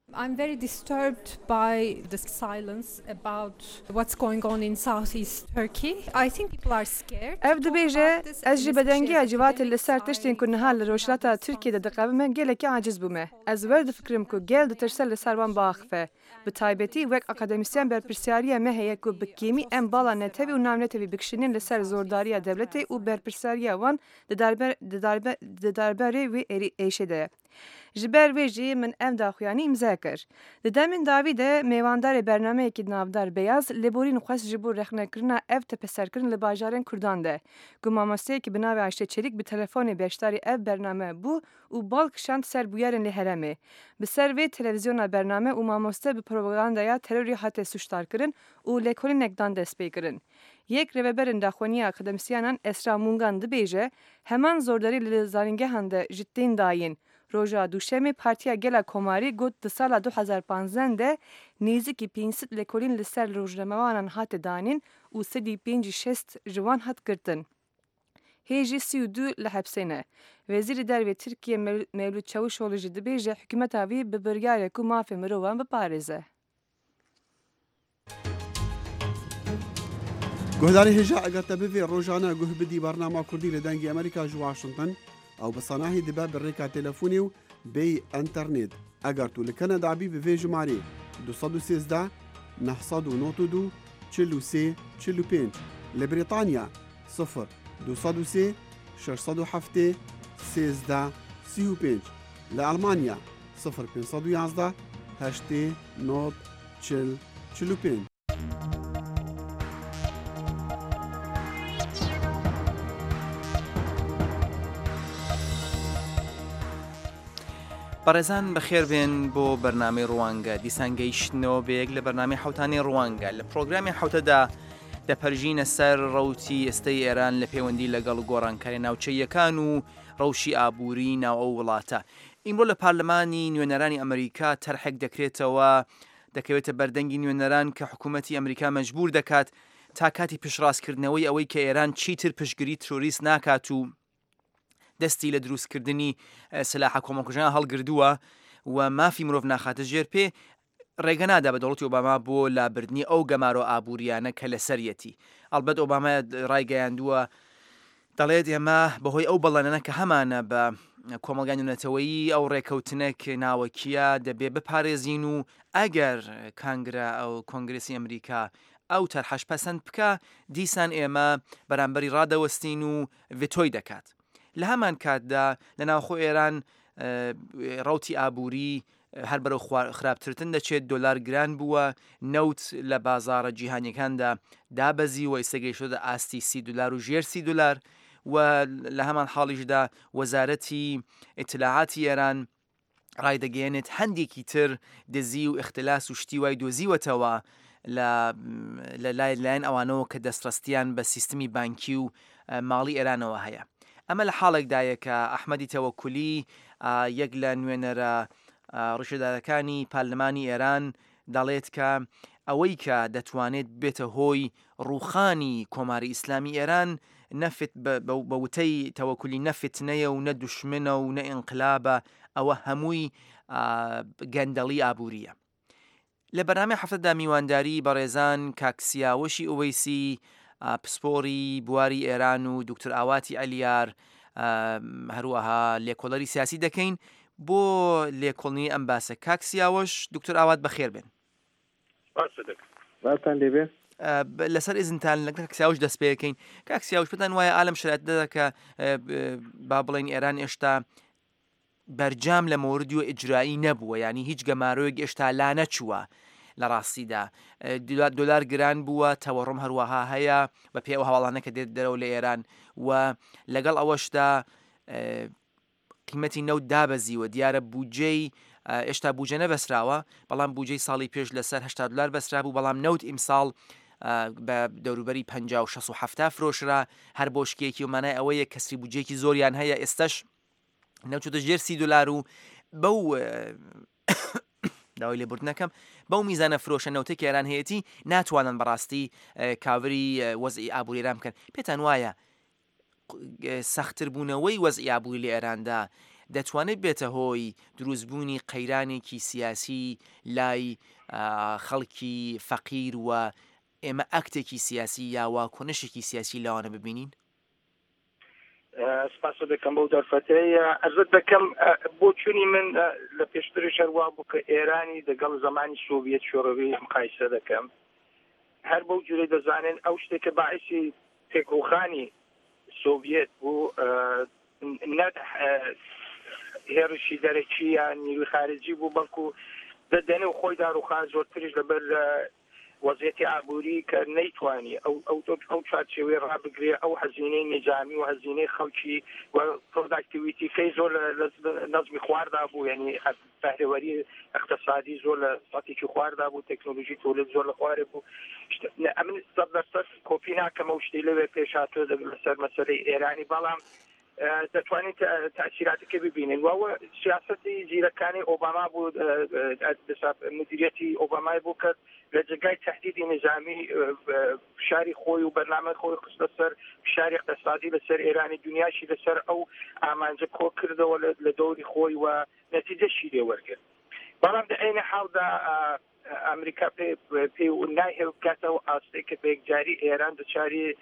I'm very disturbed by the silence about what's going on in southeast Turkey. I think people are scared. ev dibêje ez ji bedengî civakê li ser tiştên ku niha li rojhilata Tirkiyeyê de diqewime gelekî aciz bûme. Ez wer difikirim ku gel ditirse li ser wan biaxife. Bi taybetî wek akademisyen berpirsyariya me heye ku bi kêmî em bala netevî û navnetevî bikişînin li ser zordariya devletê û berpirsariya wan di derberê wê êşê de ye. Ji ber wê jî min ev daxuyanî îmza kir. Di demên davî de mêvandarê bernameyekî navdar Beyaz lêborîn xwest ji bo rexnekirina ev tepeserkirin li bajarên Kurdan de. Ku mamosteyekî bi navê Ayşe Çelik bi telefonê beşdarî ev bername bû û bal kişand ser bûyerên lê herêmê. Bi ser vê televizyona bername û mamoste bi propagandaya terorî hate suçdar kirin û lêkolînek dan dest pê kirin. Yek rêveberên daxuyaniya akademisyanan Esra Mungan dibêje heman zordarî li zanîngehan de ji tên dayîn. Roja duşemê Partiya Gela Komarî got di sala 2015 de nêzîkî 500 lêkolîn li ser rojnamewanan hate danîn û 165 ji wan hat girtin. Hê jî 32 li hepsê ne. Wezîrê Dervê Tirkiye Mevlût Çavuşoğlu jî dibêje hikûmeta wî bi biryarê ku mafê mirovan biparêze. گهداری هجا اگر تبوی روزانه گه بدی برنامه کردی لدنگی امریکا جو واشنطن او بصناهی دبا بالريكا تلفوني و بي انترنت اگر تو لكندا عبي بفي جماري 216 992 43 45 لبريطانيا 0 203 607 16 35 لألمانيا 0 511 8 نوت 45. بەڕێزان بەخێربێن بۆ بەرنامەی ڕوانگە دیسانگەیشتنەوە بەیەک لە بەرنامەی حوتانی ڕوانگە لە پرۆگرامی حوتەدا دەپەرژینە سەر ڕەوتی ئێستای ئێران لە پەیوەندی لەگەڵ گۆڕانکاری ناوچەیەکان و ڕەوشی ئابووری ناو ئەو وڵاتە. ئیمڕۆ لە پارلەمانی نوێنەرانی ئەمریکا تەرحێک دەکرێتەوە دەکەوێتە بەردەنگی نوێنەران کە حکوومەتی ئەمریکا مەجبور دەکات تا کاتی پشتڕاستکردنەوەی ئەوەی کە ئێران چیتر پشتگیری تۆریست ناکات و دەستی لە دروستکردنی سلاح کۆمەڵکوژیان هەڵگردووە و مافی مرۆڤ ناخاتە ژێر پێ ڕێگە نادا بە دەوڵەتی ئۆباما بۆ لابردنی ئەو گەمارۆ ئابووریانە کە لە سەرەتی. ئەڵبەت ئۆباما ڕایگەیاندووە دەڵێت ئێمە بەهۆی ئەو بەڵێنانە کە هەمانە بە کۆمەڵگای نوێنەتەوەیی ئەو ڕێکەوتنێک ناوەکیە دەبێ بپارێزین و ئەگەر کانگرا ئەو کۆنگرسی ئەمریکا ئەو تەرحەش پەسەند بکە دیسان ئێمە بەرامبەری ڕادەوەستین و ڤتۆی دەکات. لە هەمان کاتدا لە ناوخۆ ئێران ڕەوتی ئابووری هەر بەرەو خراپترتن دەچێت دۆلار گران بووە نەوت لە بازاڕە جیهانیەکاندا دابەزی و ئێستەگەیشتۆتە ئاستی $30 و ژێر $30 و لە هەمان حاڵیشدا وەزارەتی ئیتلاعاتی ئێران ڕایدەگەیەنێت هەندێکی تر دزی و اختلاس و شتی وای دۆزیوەتەوە لە لایەن ئەوانەوە کە دەستڕستیان بە سیستمی بانکی و ماڵی ئێرانەوە هەیە. ئەمە لە حاڵێکدایە کە ئەحمەدی تەوەکولی یەک لە نوێنەرە ڕشدارەکانی پارلەمانی ئێران دەڵێت کە ئەوەی کە دەتوانێت بێتە هۆی ڕوخانی کۆماری ئیسلامی ئێران نەفت بە وتەی تەوەکولی نەفتنەیە و نە دوشمنە و نە ئینقلابە ئەوە هەمووی گەندەڵی ئابووریە. لە بەرنامەی هەفتەدا میوانداری بەڕێزان کاکسیاوەشی ئوەیسی پسپۆری بواری ئێران و دکتۆر ئاواتی ئەلیار هەروەها لێکۆڵەری سیاسی دەکەین بۆ لێکۆڵنی ئەم باسە. کاکسیاوەش دکتۆر ئاوات بەخێر بێن. لەسەر ئیزنتان لە کاکسیاوش دەست پێەکەین. کاکسیاوش پێتان وایە ئالەم شرایطەدا کە با بڵێن ئێران ئێشتا بەرجام لە مۆردی و ئیجرایی نەبووە، ینی هیچ گەمارۆیەک ئێشتا لا نەچووە لە ڕاستیدا. دۆلار گران بووە، تەوەڕم هەروەها هەیە بە پێ ئەو هەواڵانە کە دێت دەرەوە لە ئێران و لەگەڵ ئەوەشدا قیمەتی نەوت دابەزیوە. دیارە بودجەی ئێشتا بودجە نەبەسراوە، بەڵام بودجەی ساڵی پێش لەسەر $80 بەسرا بوو، بەڵام نەوت ئیمساڵ بە دەوروبەری 50-60 فرۆشرا هەر بۆ شکێکی و مانای ئەوەیە کەسری بودجێکی زۆریان هەیە. ئێستش نەوچۆتە ژێر $30 و بەو داوای لێبوردنەکەم بەو میزانە فرۆشە نەوتێکی ئێران هەیەی ناتوانن بەڕاستی کاوری وەزعی ئابووری ئێران بکەن. پێتان وایە سەختتر بوونەوەی وەزعی ئابووری لە ئێراندا دەتوانێت بێتە هۆی دروستبوونی قەیرانێکی سیاسی لای خەڵکی فەقیر و ئێمە ئەکتێکی سیاسی یا واکۆنشێکی سیاسی لاوانە ببینین؟ سپاس دەکەم بەو دەرفەتەی ئەرزت دەکەم بۆ چوونی من لە پێشتری شەروا بوو کە ئێرانی دەگەڵ زمانی سۆڤیەت شۆڕەوی مقایسە دەکەم هەر بەو جوری دەزانن ئەو شتێکە باعثی تێکۆخانی سۆڤیەت بوو هێرشی دەرەکی یان نیروی خارجی بوو بەڵکو دەدەنێ و خۆی داڕوخان زۆرتریش لەبەر وەزیەتی ئابووری کە نەیتوانی ئەو چارچێوەی ڕابگرێ ئەو هەزینەی نظامی و هەزینەی خەڵکی و پرۆداکتیڤیتیکەی زۆر لە نەزمی خواردا بوو یعنی بەهرەوەری اقتصادی زۆر لە ساتێکی خواردا بوو تەکنۆلۆژی تولید زۆر لە خوارێ بوو ئەمن 100% کۆپی ناکەمە و شتەی لەوێ پێش هاتووە لەسەر مەسەلەی ئێرانی بەڵام دەتوانین تاثیراتەکە ببینن واوە سیاسەتی زیرەکانی ئۆباما بوو مدیریەتی ئۆبامای بوو کە لە جگای تهدیدی نظامی فشاری خۆی و بەرنامەی خۆی خستە سەر فشاری اقتصادی لەسەر ئێرانی دنیاشی لەسەر ئەو ئامانجە کۆ کردەوە لە دەوری خۆی و نەتیجەشی لێ وەرگرت بەڵام لە عینە حاڵدا ئەمریکا پێی نایهێ بکاتەوە ئاستەی کە بەیەکجاری ئێران دچاری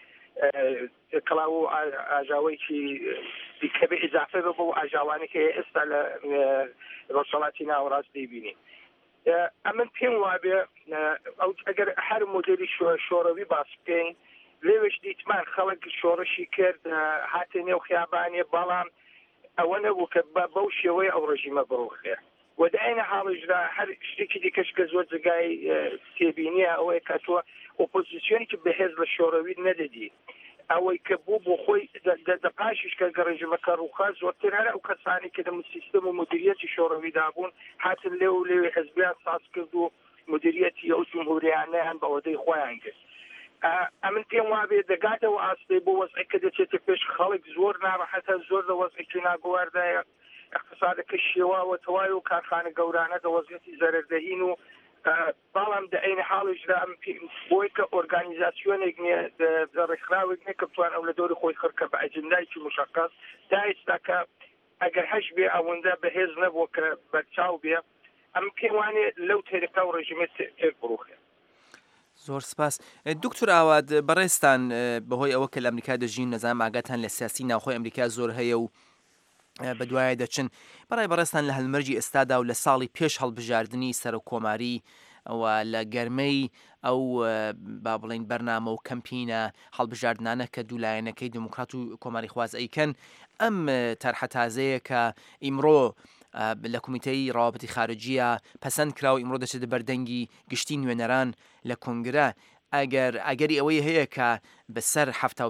کڵاو و ئاژاوەیەکی دیکە بە ئیزافە بە بۆ ئاژاوانی کە ئێستا لە ڕۆژهەڵاتی ناوەڕاست دەیبینی ئەمن پێم وابێ ئەگەر هەر مۆدێلی شۆڕەوی باس بکەین لێوێش دیتمان خەڵک شۆڕشی کرد هاتێ نێو خیابانێ بەڵام ئەوە نەبوو کە بەو شێوەیە ئەو ڕژیمە بڕۆخێ وەدەعینە حاڵژدا هەر شتێکی دیکەش کە زۆر جگای تێبینیە ئەوەیە کە تۆ ئۆپۆزیسیۆنێکی بەهێز لە شۆڕەوی نەدەدی ئەوەی کە بوو بۆ خۆی دەپاشیش کە ڕێژیمەکە ڕووخا زۆرتر هەر ئەو کەسانی کە لە سیستەم و مدیریەتی شۆڕەویدا بوون هاتن لێ و لێوێ حزبیان ساز کرد و مدیریەتی ئەو جمهوریانەیان بە وەدەی خۆیان کرد ئەمن پێم وابێ دەگاتەوە ئاستەی بۆ وەزعی کە دەچێتە پێش خەڵک زۆر ناڕەحەتە زۆر لە وەزعێکی ناگواردایە اقتصادەکە شێواوە تەواوی و کارخانە گەورانە دەوەزێتی زەرەردەهین و بەڵام دە عینە حاڵیشدا بۆی کە ئۆرگانیزاسیۆنێک نییە ڕێکخراوێک نییە کە بتوان ئەو لە دەوری خۆی خڕکە بە ئەجندایکی مشخص تا ئێستا کە ئەگەر هەش بێ ئەوەندە بەهێز نەبووە کە بەرچاو بێ ئەم پێم وانێ لەو تێرەکە و ڕێژیمێ تێک بڕوخێ زۆر سپاس دکتۆر ئاواد بەڕێستان بەهۆی ئەوە کە لە ئەمریکا دەژین نەزانم ئاگاتان لە سیاسی ناوخۆی ئەمریکا زۆر هەیە و بە دوایە دەچن بەڕێستان لە هەلمەرجی ئێستادا و لە ساڵی پێش هەڵبژاردننی سەر و کۆماری ئەوە لە گەرمەی ئەو با بڵین بەرنامە و کەمپینە هەڵبژاردنانە کە دوولایەنەکەی دموکرات و کۆماری خواز ئەیکەن ئەم تەرحە تازەیە کە ئیمڕۆ لە کۆمیتەی ڕاوەبەتی خارجیە پەسەند کراوە ئیمڕۆ دەچێت بەردەنگی گشتی نوێنەران لە کۆنگرە ئەگەری ئەوەی هەیە کە بەسەر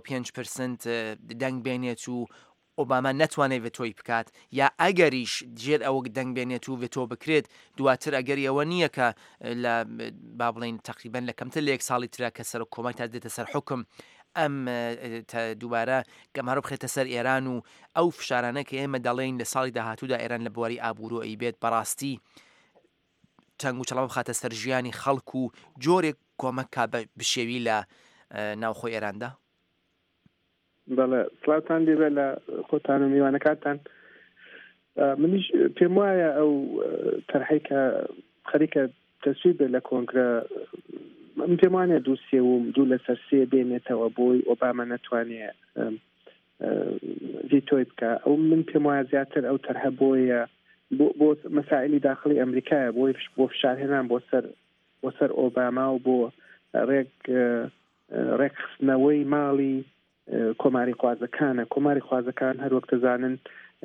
75% دەنگ بێنێت و ئۆباما نەتوانێت ڤێتۆی بکات یا ئەگەریش جێر ئەوە دەنگ بێنێت و ڤێتۆ بکرێت دواتر ئەگەری ئەوە نییە کە لە با بڵین تقریبەن لە کەمتر لە یەک ساڵی ترا کە سەر کۆمای تا دێتە سەر حکم ئەم دووبارە گەمارە بخێتە سەر ئێران و ئەو فشارانە کە ئێمە دەڵێن لە ساڵی داهاتوودا ئێران لە بواری ئابوورۆ ئەی بێت بەڕاستی تەنگ و چەڵام بخاتە سەر ژیانی خەڵک و جۆرێک کۆمەک کا بشێوی لە ناوخۆی ئێراندا بەڵێ سڵاوتان دێبێ لە خۆتان و میوانەکانتان منیش پێم وایە ئەو تەرحەی کە خەریکە تەسویب بێت لە کۆنگرە من پێم وانێ دووسێ و دوو لەسەر سێ بێنێتەوە بۆی ئۆباما نەتوانێت ڤیتۆی بکە ئەو من پێم وایە زیاتر ئەو تەرحە بۆیە بۆ مەسائلی داخلی ئەمریکایە بۆ فشارهێنان بۆ سەر ئۆباما و بۆ ڕێکخستنەوەی ماڵی کۆماری خوازەکان هەر وەک دەزانن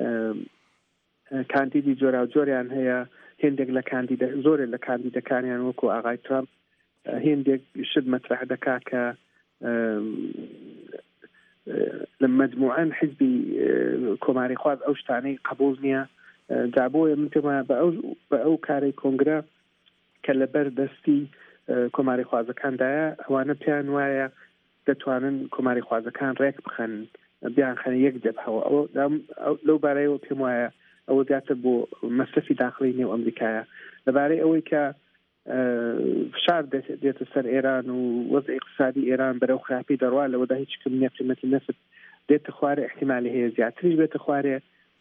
کاندیدی جۆرا و جۆریان هەیە هێندێک لە زۆرێک لە کاندیدەکانیان وەکو ئاغای ترامپ هێندێک شت مەطرح دەکا کە لە مەجموعەن حیزبی کۆماری خواز ئەو شتانەی قبول نییە جابۆیە من پێم وایە بە ئەو کارەی کۆنگرە کە لەبەر دەستی کۆماری خوازەکاندایە ئەوانە پێیان وایە دەتوانن کۆماری خوازەکان ڕێک بخەن بیان خەنە یەک دەبهەوە ئەو لەو بارەیەوە پێم وایە ئەوە زیاتر بۆ مەصرفی داخلی نێو ئەمریکایە لەبارەی ئەوەی کە فشار دێتە سەر ئێران و وەزعی اقتصادی ئێران بەرەو خراپی دەڕوا لەوەدا هیچ کم نیە قیمەتی نەفت دێتە خوارێ احتیمالی هەیە زیاتریش بێتە خوارێ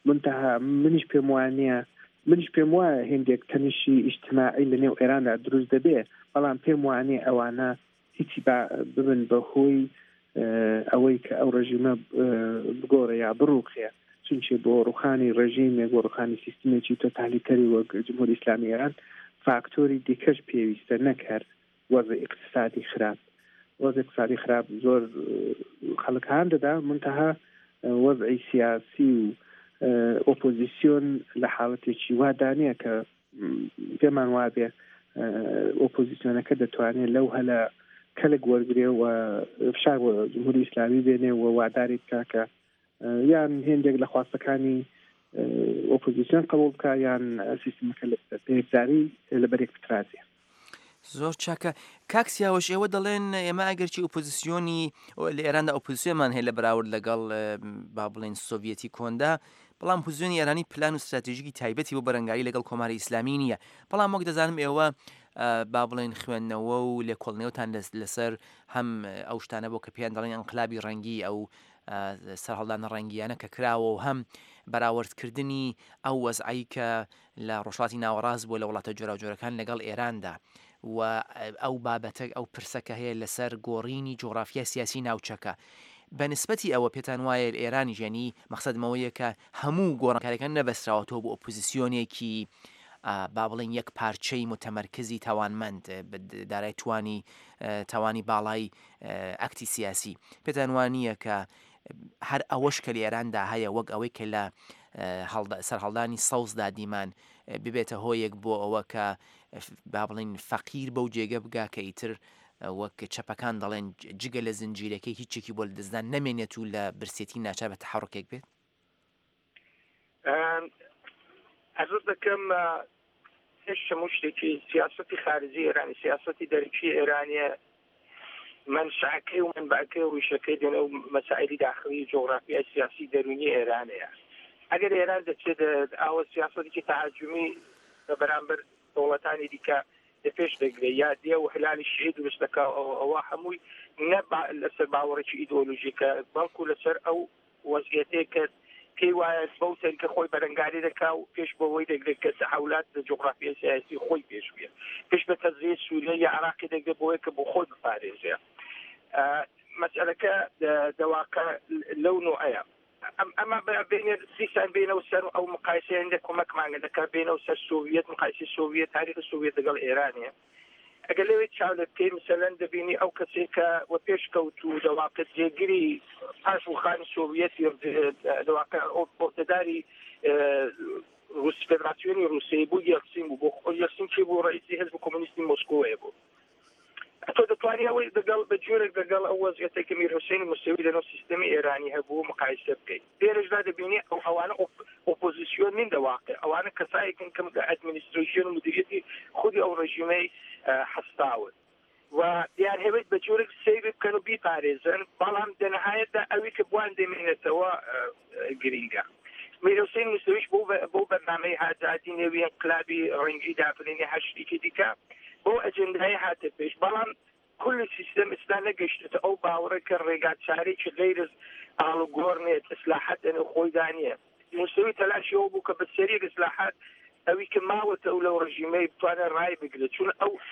منتها منیش پێم وایە هێندێک تەنیشی ئیجتماعی لە نێو ئێراندا دروست دەبێ بەڵام پێم وانێ ئەوانە هیچی ببن بەهۆی ئەوەی کە ئەو ڕژیمە بگۆڕە یا بڕووخێ چونچێ بۆ ڕوخانی ڕژیمێک بۆ ڕوخانی سیستمێکی تۆتالیتەری وەک جمهوری ئیسلامی ئێران فاکتۆری دیکەش پێویستە نەکرد وەزع اقتصادی خراپ زۆر خەڵکان دەدا منتها وەزعی سیاسی و ئۆپۆزیسیۆن لە حاڵەتێکی وادانەیە کە پێمان وابێ ئۆپۆزیسیۆنەکە دەتوانێت لەو هەلە کەلک وەرگێ و فشار بۆ جمهوری ئیسلامی بێنێ و واداری بکاکە یان هێندێک لە خواستەکانی ئۆپۆزیسیۆن قبول بکە یان سیستمەکە پێزاری لەبەرێک بترازێ. زۆر چاکە کاک سیاوەش ئێوە دەڵێن ئێمە ئەگەرچی ئۆپۆزیسیۆنی لە ئێراندا ئۆپۆزیسیۆنمان هەیە لە بەراورد لەگەڵ با بڵێن سۆڤیەتی کۆندا بەڵام پۆزیسیۆنی ئێرانی پلان و استراتێژیکی تایبەتی بۆ بەرەنگاری لەگەڵ کۆماری ئیسلامی نییە بەڵام وەک دەزانم ئێوە با بڵێن خوێندنەوە و لێکۆڵنەوەتان لەسەر هەم ئەو شتانە بۆ کە پێیان دەڵێن ئەنقلابی ڕەنگی ئەو سەرهەڵدانە ڕەنگیانە کە کراوە و هەم بەراوردکردنی ئەو وەزعی کە لە ڕۆژهەڵاتی ناوەڕاست بووە لە وڵاتە جۆراوجۆرەکان لەگەڵ ئێراندا و ئەو بابەتە ئەو پرسەکە هەیە لەسەر گۆڕینی جۆغرافیای سیاسی ناوچەکە بەنسبەتی ئەوە پێتان وایە ئێرانی ژێنی مەقسەدمەوەیە کە هەموو گۆڕانکاریەکان نەبەستراوەتەوە بۆ ئۆپۆزیسیۆنێکی با بڵێن یەک پارچەی متەمەرکزی تاوانمەند دارای توانی باڵای ئەکتی سیاسی پێتان وانییە کە هەر ئەوەش کە لە ئێراندا هەیە وەک ئەوەی کە لە سەرهەڵدانی سەوزدا دیمان ببێتە هۆیەک بۆ ئەوە کە با بڵێن فەقیر بەو جێگە بگا کە ئیتر وەک چەپەکان دەڵێن جگە لە زنجیرەکەی هیچێکی بۆ دەستدان نەمێنێت و لە برسێتی ناچار بە تەحڕکێک بێت. ئەزۆر دەکەم هێش هەموو شتێکی سیاسەتی خارجی ئێرانی سیاسەتی دەرەکی ئێرانیە منشعەکەی و منبعەکەی و ڕیشەکەی دێنە و مەسائلی داخلی جۆغرافیای سیاسی دەرونی ئێرانەیە ئەگەر ئێران دەچێت ئاوە سیاسەتێکی تەهاجومی لە بەرامبەر دەوڵەتانی دیکە پێش دەگرێت یا دێ و هلال شیعی دروست دەکا ئەوە هەمووی نە لەسەر باوەڕێکی ئیدۆلۆژیکە بەڵکو لەسەر ئەو وەزعیەتەیە کە پێی وایە بەو تەریکە خۆی بەرەنگاری دەکا و پێش بەوەی دەگرێت کە تەحوڵات لە جۆغرافیای سیاسی خۆی پێش بێت پێش بە تەزیە سووریا یا عراقی دەگرێت بۆیە کە بۆ خۆی بپارێزێ مەسئلەکە دەواقع لەو نوعەیە ئەمە بینێت سیسان بینەوە سەر ئەو مقایسەیە لە کۆمەکمانگە دەکات بینەوە سەر سۆڤیەت مقایسەی سۆڤیەت تاریخی سۆڤیەت لەگەڵ ئێرانیە ئەگەر لەوێ چاو لە بکەی مثلەن دەبینی ئەو کەسێک کە وە پێشکەوت و دەواقع جێگیری پاش وخانی سۆڤیەتی دەواقع ئۆتەداری فێدراسیۆنی رووسیە بوو یەکسین بوو بۆ یەکسین چی بوو ڕئیسی حزب کۆمۆنیستی مۆسکۆیە بوو تۆ دەتوانی ئەوەی دەگەڵ بە جۆرێک دەگەڵ ئەو وەزعیەتێک کە میر حوسێنی موسەوی لەناو سیستەمی ئێرانی هەبوو مقایسە بکەیت پێرەشدا دەبینی ئەوانە ئۆپۆزیسیۆن نین دەواقع ئەوانە کەسایەکن کەم لە ئەدمینیستریشن و مدیریەتی خودی ئەو ڕژیمەی هەستاون و دیار هەوێت بە جۆرێک سەیری بکەن و بیپارێزن بەڵام دەنەهایەتدا ئەوی کە بوان دەمێنێتەوە گرینگە میر حوسێن موسەویش بۆ بەرنامەی هاجاتی نێوی انقلابی ڕەنگی دابرینی هەشتێکی دیکە بۆ ئەجندای هاتە پێش بەڵام كل سیستم ئستا نەگەشتێتە ئەو باوەڕە کە ڕێگاچارێکی غەیرز ئاڵوگۆڕنێت ئیسلاحات دەنێ خۆی دانیە موسەوی تەلاشیەوە بوو کە بە سەریەک ئیسلاحات ئەوی کە ماوەتە ئەو لەو ڕژیمەی بتوانێت ڕای بگرێت چون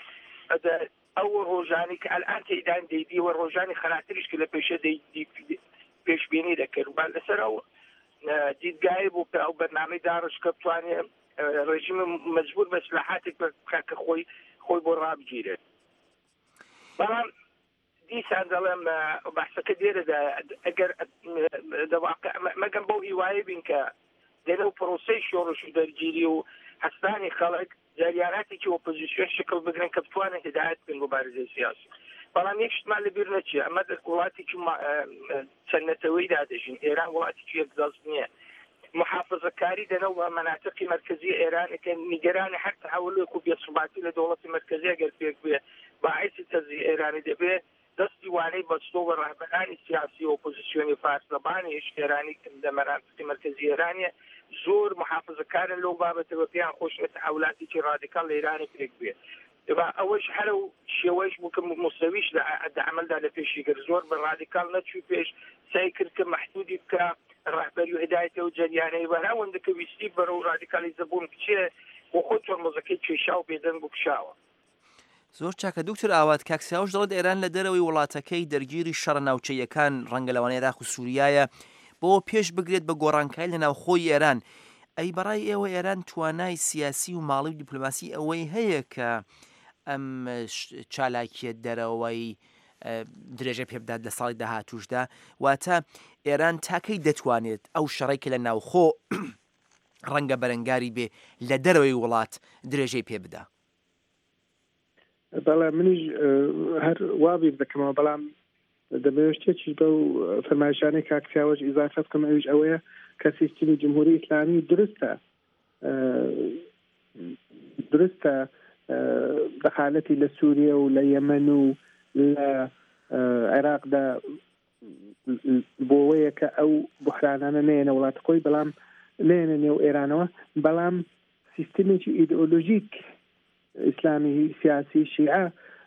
ئەو ڕۆژانی کە ئەلئان تێدان دەیدی و ڕۆژانی خەراتریش کە لە پێشە پێشبینی دەکرد با لەسەر ئەو دیدگای بوو کە ئەو بەرنامەی داڕشکە بتوانێت ڕژیم مەجبور بە ئیسلاحاتێک بکات کە خۆی بۆ ڕابگیرێت بەڵام دیسان دەڵێم بەحسەکە دێرەدا ئەگەر دەواقع مەگەم بەو هیوایە بین کە دێنە و پرۆسەی شۆڕش و دەرگیری و هەستانی خەڵک جریاناتێکی ئۆپۆزیسیۆن شکل بگرن کە بتوانێت هدایەت بکەن بۆ بارزەی سیاسی بەڵام یەک شتمان لەبیر نەچێ ئەمە وڵاتێکی چەندنەتەوەی دادەژین ئێران وڵاتێکی یەکدەست نییە محافظەکاری دەنەوە مەناتقی مرکزی ئێرانەکە نیگەرانی هەر تەحولێک و بێثباتی لە دەوڵەتی مرکزی ئەگەر پێک بێ باعثی تەزیع ئێرانی دەبێت دەستی وانەی بەستۆ و ڕاهبەرانی سیاسی و ئۆپۆزیسیۆنی فارسەبانی ئێرانی لە مەناتقی مرکزی ئێرانیە زۆر محافظەکارن لەو بابەتەوە پێیان خۆشنە تەحولاتێکی ڕادیکال لە ئێرانی پێک بێت ئەوەش هەرە و شێوەیەش بوو کە موسەویش لە عەمەلدا لە پێشیگەر زۆر بە ڕادیکال نەچوو پێش سعی کرد کە مەحدودی بکە ڕاهبەری و هدایەتە و جەریانەی بەراوەندەکە ویستی بەرەو ڕادیکالیزە بوون بچێ بۆ خۆ تۆرمۆزەکەی کێشا و بێدەنگ و کشاوە. زۆر چاکە دکتۆر ئاوات کاکسیاوش دەڵێت ئێران لە دەرەوەی وڵاتەکەی دەرگیری شەڕە ناوچەیەکان ڕەنگە لەوانەیە عێراق و سووریایە بۆ پێش بگرێت بە گۆڕانکاری لە ناوخۆی ئێران. ئەی بەڕای ئێوە ئێران توانای سیاسی و ماڵی و دیپلۆماسی ئەوەی هەیە کە ئەم چالاکیە دەرەوەی درێژە پێبدات لە ساڵی داهاتووشدا، واتە ئێران تاکەی دەتوانێت ئەو شەڕێکی لە ناوخۆ ڕەنگە بەرەنگاری بێ لە دەرەوەی وڵات درێژەی پێ بدا؟ بەڵام منیش هەر وابیر دەکەمەوە، بەڵام دەبێت شتێکی بەو فەرمایشانەی کاکسیاوەش ئیزافە بکەم، ئەویش ئەوەیە کە سیستمی جمهوری ئیسلامی درستە دەخالەتی لە سووریە و لە یەمەن و لە عێراقدا بۆوەیە کە ئەو بحرانانە نێنە وڵات خۆی، بەڵام نێنە نێو ئێرانەوە، بەڵام سیستمێکی ئیدئۆلۆژیک ئیسلامی سیاسی شیعە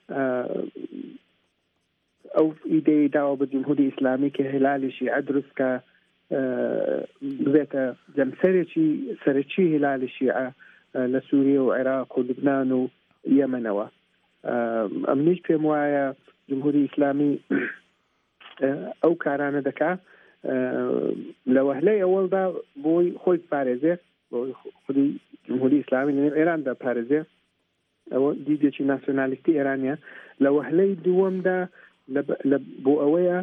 ئەو ئیدەی داوە بە جمهوری ئیسلامی کە هلالی شیعە دروستکە بێتە جەمسەرێکی سەرەکی هلالی شیعە لە سووریە و عێراق و لوبنان و یەمەنەوە. ئەمنیش پێم وایە جمهوری ئیسلامی ئەو کارانە دەکا لە وهلەی ئەوەڵدا بۆی خۆی پارێزێت، بۆی خودی جمهوری ئیسلامی لە ئێراندا پارێزێت، ئەوە دیدێکی ناسیۆنالیستی ئێرانیە. لە وهلەی دووەمدا بۆ ئەوەیە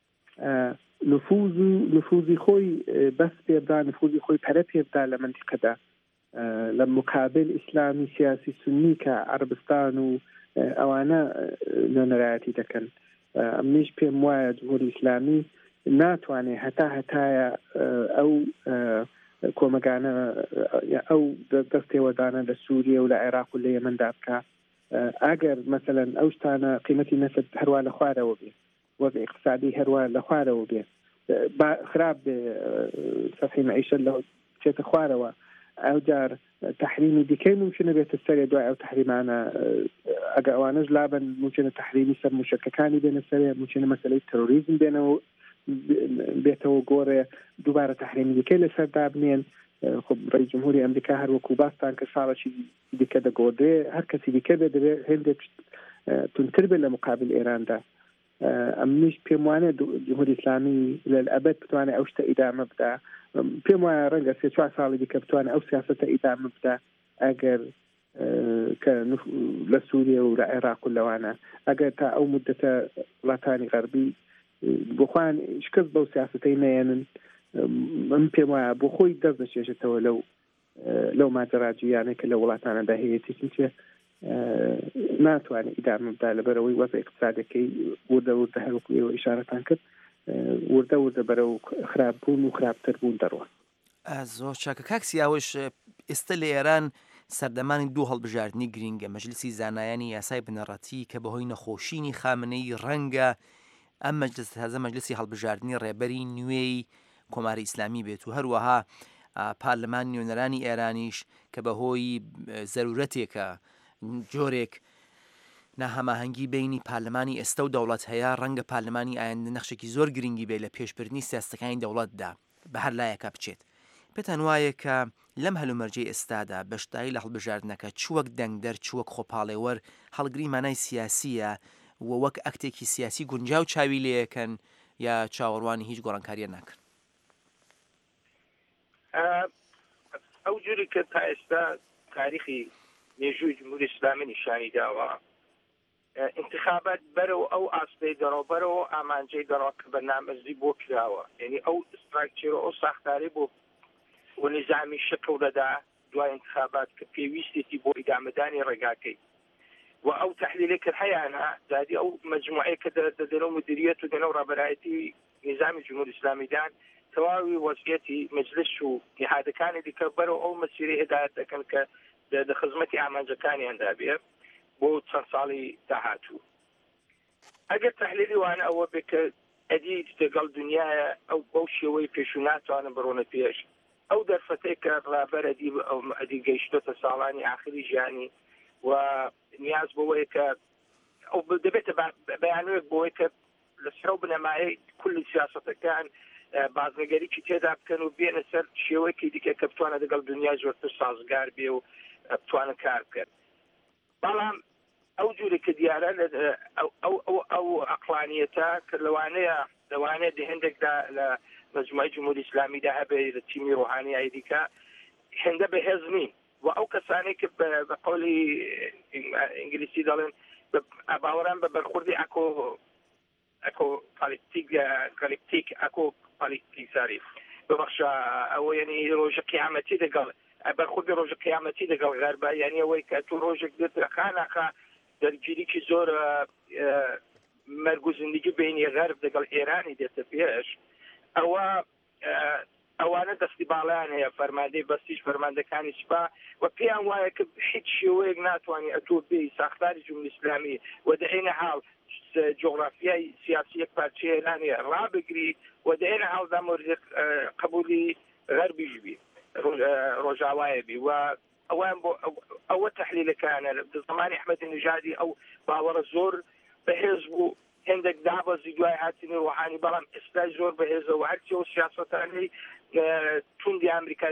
نفوذی خۆی بەس پێبدا، نفوذی خۆی پەرە پێبدا لە منطقەدا لە مقابل ئیسلامی سیاسی سنی کە عەربستان و ئەوانە نەنەرایەتی دەکەن. ئەمنیش پێم وایە جمهوری ئیسلامی ناتوانێت هەتایە ئەو کۆمەگانە ئەو دەستێوەدانە لە سووریە و لە عێراق و لە یەمەندا بکە ئەگەر مەسەلەن ئەو شتانە قیمەتی نەفت هەروە لە خوارەوە بێ، وەک اقتصادی هەروە لە خوارەوە بێ، خراپ بێ سەفحی مەعیشە لە بچێتە خوارەوە، ئەو جار تحریمی دیکەی ممکنە بێتە سەرێ دوای ئەو تحریمانە، ئەگە ئەوانەش لابن ممکنە تحریمی سەر موشکەکانی بێنە سەرێ، ممکنە مەسەلەی تەرۆریزم بێتەوە گۆڕێ، دووبارە تحریمی دیکەی لەسەر دابنێن. خب ڕێی جمهوری ئەمریکا هەروەکو باستان کە ساڵێکی دیکە دەگۆڕێ، هەر کەسی دیکە بێ دەبێت هێندێک تونتر بێت لە مقابل ئێراندا. ئەمنیش پێم وانە جمهوری ئیسلامی لەلئەبەد بتوانێت ئەو شتە ئیدامە بدا. پێم وایە ڕەنگە 3-4 ساڵی دیکە بتوانێت ئەو سیاسەتە ئیدامە بدا ئەگەر کە لە سووریە و لە عێراق و لەوانە، ئەگەر تا ئەو مدەتە وڵاتانی غەربی بۆخۆیان شکست بەو سیاسەتەی نەیەنن، من پێم وایە بۆ خۆی دەست دەچێشێتەوە لەو ماجەراجویانەی کە لە وڵاتانەدا هەیەی چونکە ناتوانێت ئیدامە بدا لەبەرەوەی وەزع اقتصادەکەی وردە هەروەکو ئێوە ئیشارەتان کرد وردە بەرەو خراپبوون و خراپتر بوون دەڕوە. زۆر چاکە کاکسیاوش ئێستا لە ئێران سەردەمانی دوو هەڵبژاردننی گرینگە، مەجلیسی زانایانی یاسای بنەڕەتی کە بەهۆی نەخۆشینی خامنەی ڕەنگە ئەم مەجلس هەزە مەجلیسی هەڵبژاردننی ڕێبەری نوێی کۆماری ئیسلامی بێت و هەروەها پارلەمان نوێنەرانی ئێرانیش کە بەهۆی زەرورەتێکە جۆرێک ناهەماهەنگی بینی پارلەمانی ئێستا و دەوڵەت هەیە، ڕەنگە پارلەمانی ئایندە نەخشێکی زۆر گرنگی بێت لە پێشبردننی سیاستەکانی دەوڵەتدا بە هەر لایەکە بچێت. پێتان وایە کە لەم هەلومەرجەی ئێستادا بەشداری لە هەڵبژاردنەکە چوەک دەنگدەر چوەک خۆپاڵێوەر هەڵگری مانای سیاسیە و وەک ئەکتێکی سیاسی گونجاو چاوی لێەکەن یا چاوەڕوانی هیچ گۆڕانکاریە ناکەن؟ ئەو جوری کە تا ئێستا تاریخی مێژووی جمهوری ئیسلامی نیشانی داوە، انتخابات بەرەو ئەو ئاستەی دەڕۆ بەرەوە ئامانجەی دەڕۆ کە بەرنامەزی بۆ کراوە، یعنی ئەو استراکچێرە ئەو ساختاری بۆ و نظامی شکل دەدا دوای انتخابات کە پێویستێتی بۆ ئیدامەدانی ڕێگاکەی و ئەو تحلیلێکە هەیەە دادی ئەو مجموعەیە کە دەدەنەوە مدیریەت و دەنەوە ڕێبەرایەتی نظامی جمهوری ئیسلامیدان تەواوی وەزعیەتی مەجلس و نهادەکانی دیکە بەرەو ئەو مەسیرەی هدایەت دەکەن کە لە خزمەتی ئامانجەکانی هەندا بێ بۆ چەند ساڵی داهاتوو. ئەگەر تحلیلی وانە ئەوە بێ کە ئەدی لەگەڵ دنیاە ئەو بەو شێوەی پێش و ناتوانن بڕۆنە پێش، ئەو دەرفەتەی کە ڕابەر ئەدی گەیشتۆتە ساڵانی آخری ژیانی و نیاز بۆەوەی کە ئەو دەبێتە بەیانوێک بۆی کە لەسەر بنەمایی کولی سیاسەتەکان بازنگەریی تێدا بکەن و بێنە سەر شێوەیەکی دیکە کە بتوانە دەگەڵ دنیای زۆرتر سازگار بێ و بتوانن کار بکەن. بەڵام ئەو جوورە کە دیارە ئەو عەقلانیەتە کە لەوانەیە هێندێکدا لە مەجموعەی جمهوری ئیسلامیدا هەبێ لە تیمی ڕۆحانیایی دیکە هێندە بەهێز نین و ئەو کەسانێک کە بە قەولی ئینگلیسی دەڵێن باوەڕان بە بەرخوردی ئەکۆپالیپتیک ئەکۆپالیپتیک ساری ببەخشە ئەوە یعنی ڕۆژە قیامەتی دەگەڵ بەرخوردی ڕۆژە قیامەتی دەگەڵ غەربە یعنی ئەوەی کە تو ڕۆژێک دەترەخانەخە دەرگیریکی زۆر مەرگ و زندگی بینی غەرب دەگەڵ ئێرانی دێتە پێش ئەوانە دەستی باڵیان هەیە فەرماندەی بەستیش فەرماندەکانی سوپا و پێیان وایە کە هیچ شێوەیەک ناتوانێت ئەتۆ بێی ساختاری جمهوری ئیسلامی و دەعینە حاڵ جغرافیای سیاسی یەک پارچەیە لانێ ڕابگری و دەعینە حاڵدا مورد قبولی غەربیش بی ڕۆژاوایە بی و ئەوە تەحلیلەکانە زمانی ئەحمەدی نژادی ئەو باوەڕە زۆر بەهێز بوو هێندێک دابەزی دوای هاتنی ڕۆحانی بەڵام ئێستا زۆر بەهێزەوە هەرچی و سیاسەتانەی توندی ئەمریکا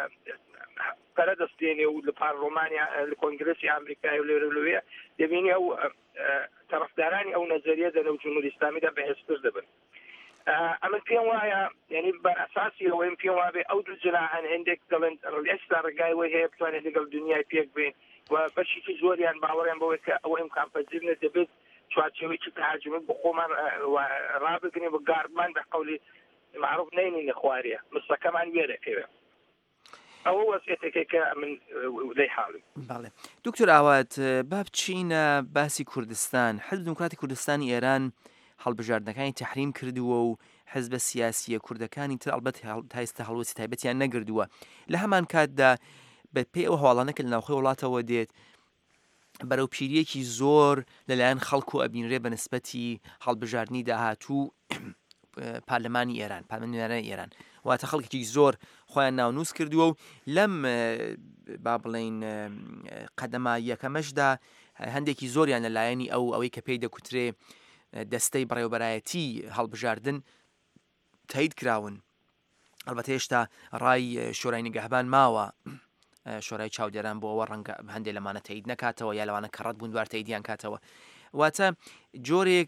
پەرە دەستێنێ و لە پارلۆمانی لە کۆنگرسی ئەمریکای و لێرە لەوێ دەبینی ئەو تەرەفدارانی ئەو نەزەریە دەنە و جمهوری ئیسلامیدا بەهێزتر دەبن. ئەمە پێم وایە یعنی بەر ئەساسی ئەوەیم پێم وابێ ئەو دوو جناحان هێندێک دەڵێن ئێستا ڕێگای وەی هەیە بتوانێت لەگەڵ دنیای پێک بێن و بەشێکی زۆریان باوەڕیان بەوەی کە ئەوە ئیمکانپەذیر دەبێت چوارچێوەیەکی تەهاجمی بۆ خۆمان ڕابگرین بە گاردمان بە قەولی معروف نینی خوارێ مستەکەمان وێرەکەوێ ئەوە وەسیەتێکی کە من لەی حاڵی. بەڵێ دکتۆر ئاوات با بچینە باسی کوردستان. حزب دموکراتی کوردستانی ئێران هەڵبژاردنەکانی تەحریم کردووە و حزبە سیاسیە کوردەکانی تر ئەلبەت تا ئێستا هەڵوەسی تایبەتیان نەگردووە. لە هەمان کاتدا بە پێی ئەو هەواڵانە کە لە ناوخۆی وڵاتەوە دێت بەرەو پیرەیەکی زۆر لەلایەن خەڵکو ئەبینرێ بە نسبەتی هەڵبژاردننی داهاتوو پارلەمانی ئێران پارلەمانی ئێران واتە خەڵکێکی زۆر خۆیان ناونووس کردووە و لەم با بڵێن قەدەمە یەکەمەشدا هەندێکی زۆریان لەلایەنی ئەوەی کە پێی دەکوترێ دەستەی بەڕێوەبەرایەتی هەڵبژاردن تایید کراون. ئەلبەتە هێشتا ڕای شۆرای نیگەهبان ماوە شۆرای چاودێران بۆ ئەوە ڕەنگە هەندێک لەمانە تایید نەکاتەوە یا لەوانە کەڕەت بوون دوار تاییدیان کاتەوە. واتە جۆرێک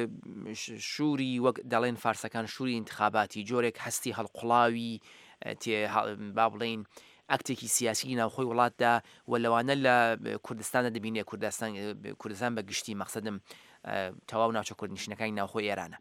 شووری وەک دەڵێن فارسەکان شووری انتخاباتی جۆرێک هەستی هەڵقوڵاوی با بڵێن ئەکتێکی سیاسی ناوخۆی وڵاتدا و لەوانە لە کوردستانە دەبینێ کوردستان بە گشتی مەقسەدم تەواو ناوچە کوردنشینەکانی ناوخۆی ئێرانە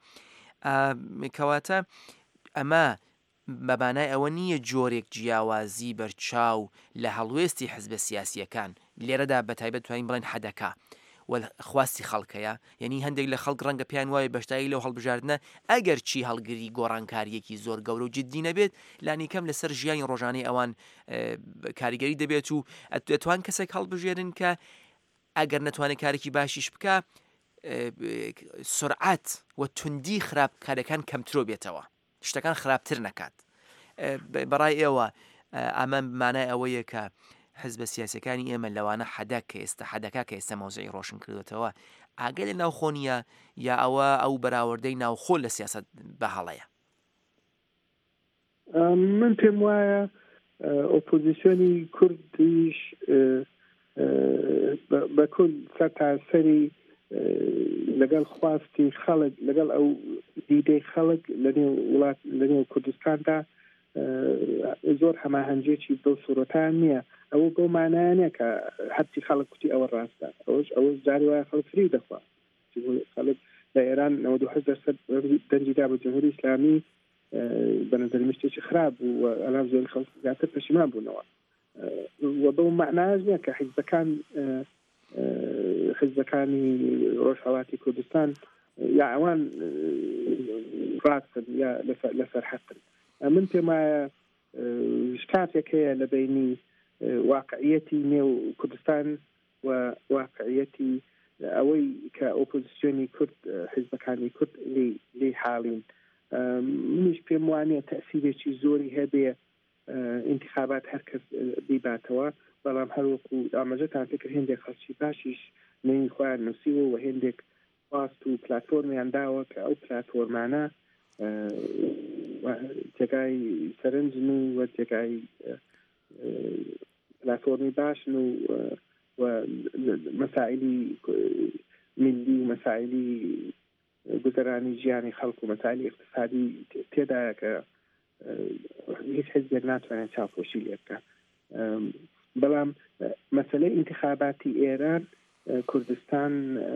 کەواتە ئەمە بەبانای ئەوە نییە جۆرێک جیاوازی بەرچاو لە هەڵوێستی حزبە سیاسیەکان لێرەدا بەتایبەت توانین بڵێن حەدەکە خواستی خەڵکەیە یعنی هەندێک لە خەڵک ڕەنگە پیان وایە بەشدایی لەو هەڵبژاردنە ئەگەر چی هەڵگری گۆڕانکاریەکی زۆر گەورە و جددی نەبێت لانی کەم لەسەر ژیانی ڕۆژانەی ئەوان کاریگەری دەبێت و دەتوان کەسێک هەڵبژێرن کە ئەگەر نەتوانێت کارێکی باشیش بکە سرعات و توندی خراپکارەکان کەمترۆ بێتەوە شتەکان خراپتر نەکات. بەڕای ئێوە ئەمە مانای ئەوەیە کە حزب سیاسەکانی ئێمە لەوانە حەدەکە کە ئێستا مۆزەی ڕۆشن کردوێتەوە ئاگەر لە ناوخۆنیە یا ئەو بەراوردەی ناوخۆ لە سیاست بەهەڵەیە؟ من پێم وایە ئۆپۆزیسیۆنی کوردیش بەکل سەرتاسەری لەگەڵ خواستی خەڵک لەگەڵ ئەو دیدەی خەڵک لە نێو کوردستاندا زۆر هەماهەنگێکی بەو سوورەتان نییە. ئەوە بۆ مانایانە کە هەرچی خەڵک کوتی ئەوە ڕاستە ئەوەش جاری وایە خەڵک فری دەخوا خەڵک لە ئێران 98% دەنجیدا بە جمهوری ئیسلامی بە نەزەرم شتێکی خراپ بوو و ئەلام زۆر خەڵک زیاتر پەشیمان بوونەوە و بەو معناش نییە کە حیزبەکانی ڕۆژهەڵاتی کوردستان یا ئەوان ڕاستن یا لەسەر حەقن. من پێم وایە شکاتێک هەیە لە بینی واقعیەتی نێو کوردستان و واقعیەتی ئەوەی کە ئۆپۆزیسیۆنی کورد حیزبەکانی کورد لێی حاڵین. منیش پێم وانێ تەسیرێکی زۆری هەبێ انتخابات هەر کەس بیباتەوە بەڵام هەروەکو ئاماژەتان فکر هێندێک خەڵکی باشیش نەی خۆیان نووسیوە و هێندێک واست و پلاتفۆرمیان داوە کە ئەو پلاتفۆرمانە جێگای سەرنجن و جێگای پلاتفۆرمی باشن و مەسائلی ملی و مەسائلی گوزەرانی ژیانی خەڵک و مەسائلی اقتصادی تێدایە کە هیچ حزبێک ناتوانێت چاوپۆشی لێ بکات. بەڵام مەسەلەی انتخاباتی ئێران کوردستان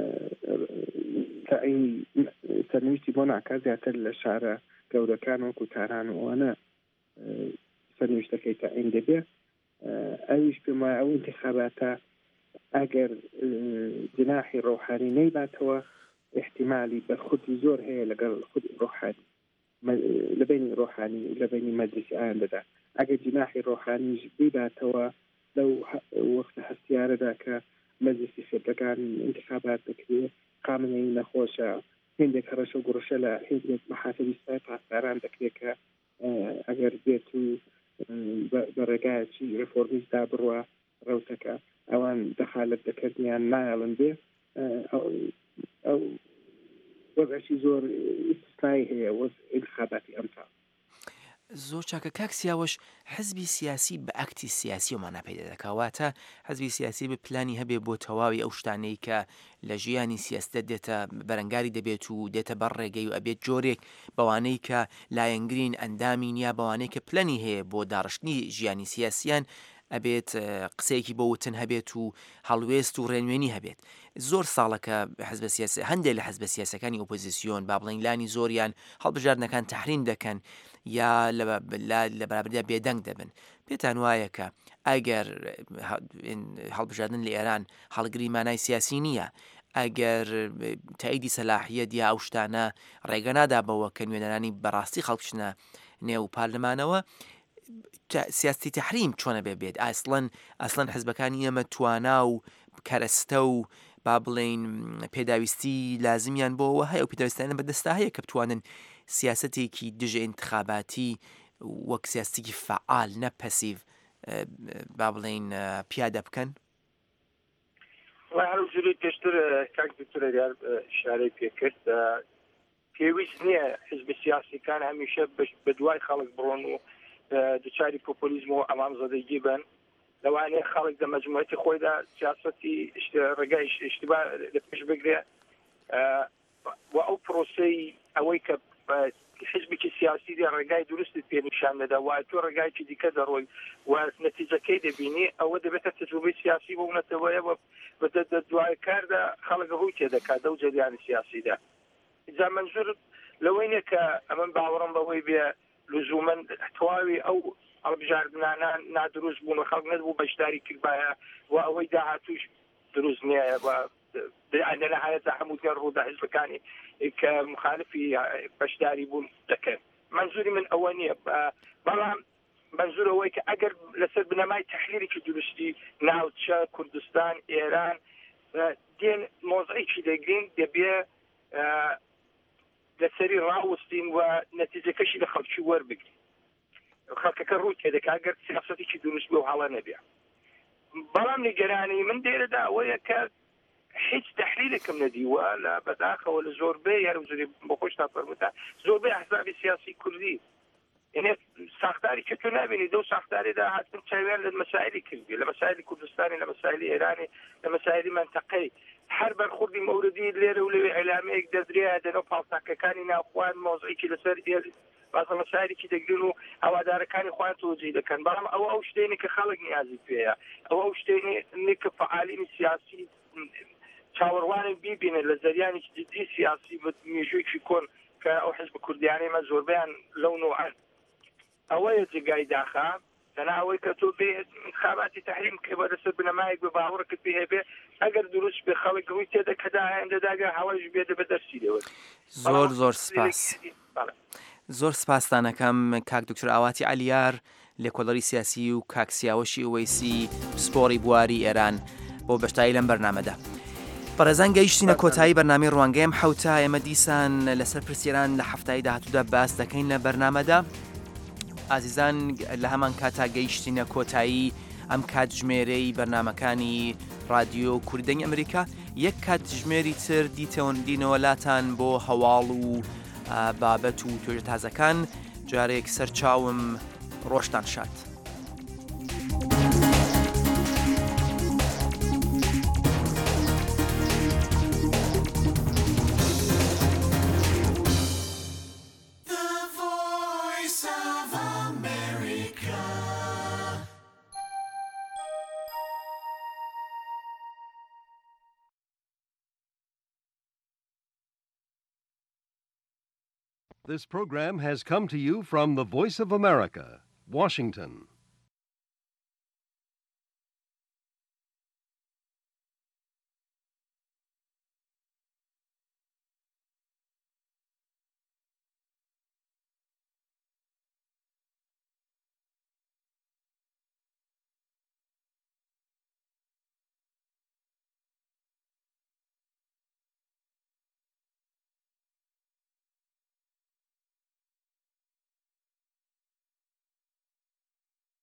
سەرنوشتی بۆ ناکات زیاتر لە شارە گەورەکان وەکو تاران و ئەوانە سەرنوشتەکەی تەعیین دەبێت. ئەویش پێم وایە ئەو انتخاباتە ئەگەر جناحی ڕۆحانی نەیباتەوە احتیمالی بەرخوردی زۆر هەیە لەگەڵ خود ڕۆحانی لەبینی ڕۆحانی و لەبینی مەجلیسی ئایندەدا. ئەگەر جناحی ڕۆحانیش بیباتەوە لەو وەختە هەستیارەدا کە مەجلیسی فێرەکان انتخابات دەکرێت قامنەی نەخۆشە هێندێک هەڕەشە و گوڕشە لە هێندێک مەحاسەبی سای پاسداران دەکرێت کە ئەگەر بێت و بە ڕێگایەکی ڕێفۆرمیزدا بڕوە ڕەوتەکە ئەوان دەخالت دەکردیان نایڵن بێ ئەو وەزعی زۆر ئیستثنایی هەیە وەز انتخاباتی ئەمساڵ. زۆر چاکە کاک سیاوەش حزبی سیاسی بە ئەکتی سیاسی و مانا پەیدا دەکەواتە حزبی سیاسی بە پلانی هەبێ بۆ تەواوی ئەو شتانەی کە لە ژیانی سیاستە دێتە بەرەنگاری دەبێت و دێتە بەر ڕێگەی و ئەبێت جۆرێک بەوانەی کە لایەنگرین ئەندامین یا بەوانەی کە پلانی هەیە بۆ داڕشتنی ژیانی سیاسیان ئەبێت قسەیەکی بۆ وتن هەبێت و هەڵوێست و ڕێنوێنی هەبێت. زۆر ساڵەکە حزب سیاسی هەندێک لە حزب سیاسەکانی ئۆپۆزیسیۆن با بڵین لانی زۆریان هەڵبژاردنەکان تەحریم دەکەن یا لە بەرابردیا بێدەنگ دەبن. پێتان وایە کە ئەگەر هەڵبژاردن لە ئێران هەڵگری مانای سیاسی نییە، ئەگەر تاییدی سەلاحیەت یا ئەو شتانە ڕێگە نادابەوە کە نوێنەرانی بەڕاستی خەڵکشنە نێو پارلەمانەوە، سیاستی تحریم چۆنە بێت؟ ئەسڵەن حزبەکانی ئێمە توانا و کەرەستە و با بڵین پێداویستی لازمیان بۆەوە هەیە و پێداویستانە بەدەستا هەیە کە بتوانن سیاستێکی دژە انتخاباتی وەک سیاستێکی فعال نەپەسیڤ با بڵین پیادە بکەن. هەروجوری پێشتر کاک دکتۆر دیار شارەی پێکرد پێویست نییە حزب سیاسیەکان هەمیشە بە دوای خەڵک بڕۆن و دوچاری پۆپۆلیزم و ئەمامزەدەگی بن. لەوانەیە خەڵک لە مەجموعەتی خۆیدا سیاسەتی ڕێگای ئیشتیبا لە پێش بگرێ و ئەو پرۆسەی ئەوەی کە حزبێکی سیاسی دێ ڕێگای درستی پێنیشان دەدا و تۆ ڕێگایکی دیکە دەڕۆی و نەتیجەکەی دەبینی ئەوە دەبێتە تەجروبەی سیاسی بۆ نەتەوەیە بە دوای کاردا خەڵک ڕووی تێدەکات دەو جەریانی سیاسیدا. جا منزور لەوەی نیە کە ئەمن باوەڕم بەوەی بێ لزومەن تەواوی ئەو هەڵبژاردنانە نادروست بوون و خەڵک نەبوو بەشداری کردبایە و ئەوەی داهاتوش دروست نییە لە نەهایەتدا هەموو گەڕ ڕوودا حزبەکانی کە مخالفی بەشداری بوون دەکەن. منزوری من ئەوە نییە، بەڵام منزور ئەوەی کە ئەگەر لەسەر بنەمای تەحلیلێکی درستی ناوچە کوردستان ئێران دێن مۆزعێکی دەگرین دەبێ لەسەری ڕاوستین و نەتیجەکەشی لە خەڵکی وەربگرین. خەڵکەکە ڕووی تێدەکا ئەگەر سیاسەتێکی دروست بێ و هەڵە نەبێ. بەڵام نیگەرانی من دێرەدا ئەوەیە کە هیچ تحلیلێکم نەدیوە لە بەداخەوە لە زۆربەی هەروزری بۆ خۆشتا فەرمووتە زۆربەی ئەحزابی سیاسی کوردی یعنی ساختاری کە تۆ نابینی دەو ساختاریدا هاتن چاویان لە مەسائلی کردی، لە مەسائلی کوردستانی، لە مەسائلی ئێرانی، لە مەسائلی منتەقەی هەر بەرخوردی مەوردی لێرە و لەوێ ئەعلامەیەک دەدرێ دەنەوە پاڵتاکەکانی ناوخوان مۆزعێکی لەسەر بازە مەسائلێکی دەگرن و هەوادارەکانی خۆیان تۆجی دەکەن. بەڵام ئەو شتێنی کە خەڵک نیازی پێیە، ئەو شتێنی کە فعالینی سیاسی چاوەڕوانێک بیبینێ لە زەریانی جدی سیاسی بە مێژوویەکی کۆن کە ئەو حزب کوردیانەی مە زۆربیان لەو نوعە ئەوەیە جێگای داخە تەنها ئەوەی کە تۆ بێ انتخاباتی تحریم کە بە لەسەر بنەمایەک بە باوەڕەکەت پێ هەبێ ئەگەر دروست بێ خەڵک ڕووی تێدەکەدا هەندەداگە هەوایش بێتە بە دەرسی دەوێت. زۆر سپاس. زۆر سپاسدانەکەم کاک دکتۆر ئاواتی عەلیار لێکۆڵەری سیاسی و کاک سیاوەشی ئوەیسی سپۆڕی بواری ئێران بۆ بەشداری لەم بەرنامەدا. بەڕێزان گەیشتینە کۆتایی بەرنامەی ڕوانگەیم حەوتا. ئێمە دیسان لەسەر پرسیێران لە هەفتایی داهاتوودا باس دەکەین لە بەرنامەدا. ئازیزان لە هەمان کاتا گەیشتینە کۆتایی ئەم کاتژمێرەی بەرنامەکانی رادیۆ کوردی ئەمریکا. یەک کاتژمێری تر دیتەوەندینەوە لاتان بۆ هەواڵ و بابەت و توێژە تازەکان جارێک سەرچاوم ڕۆشتان شات. This program has come to you from the Voice of America, Washington.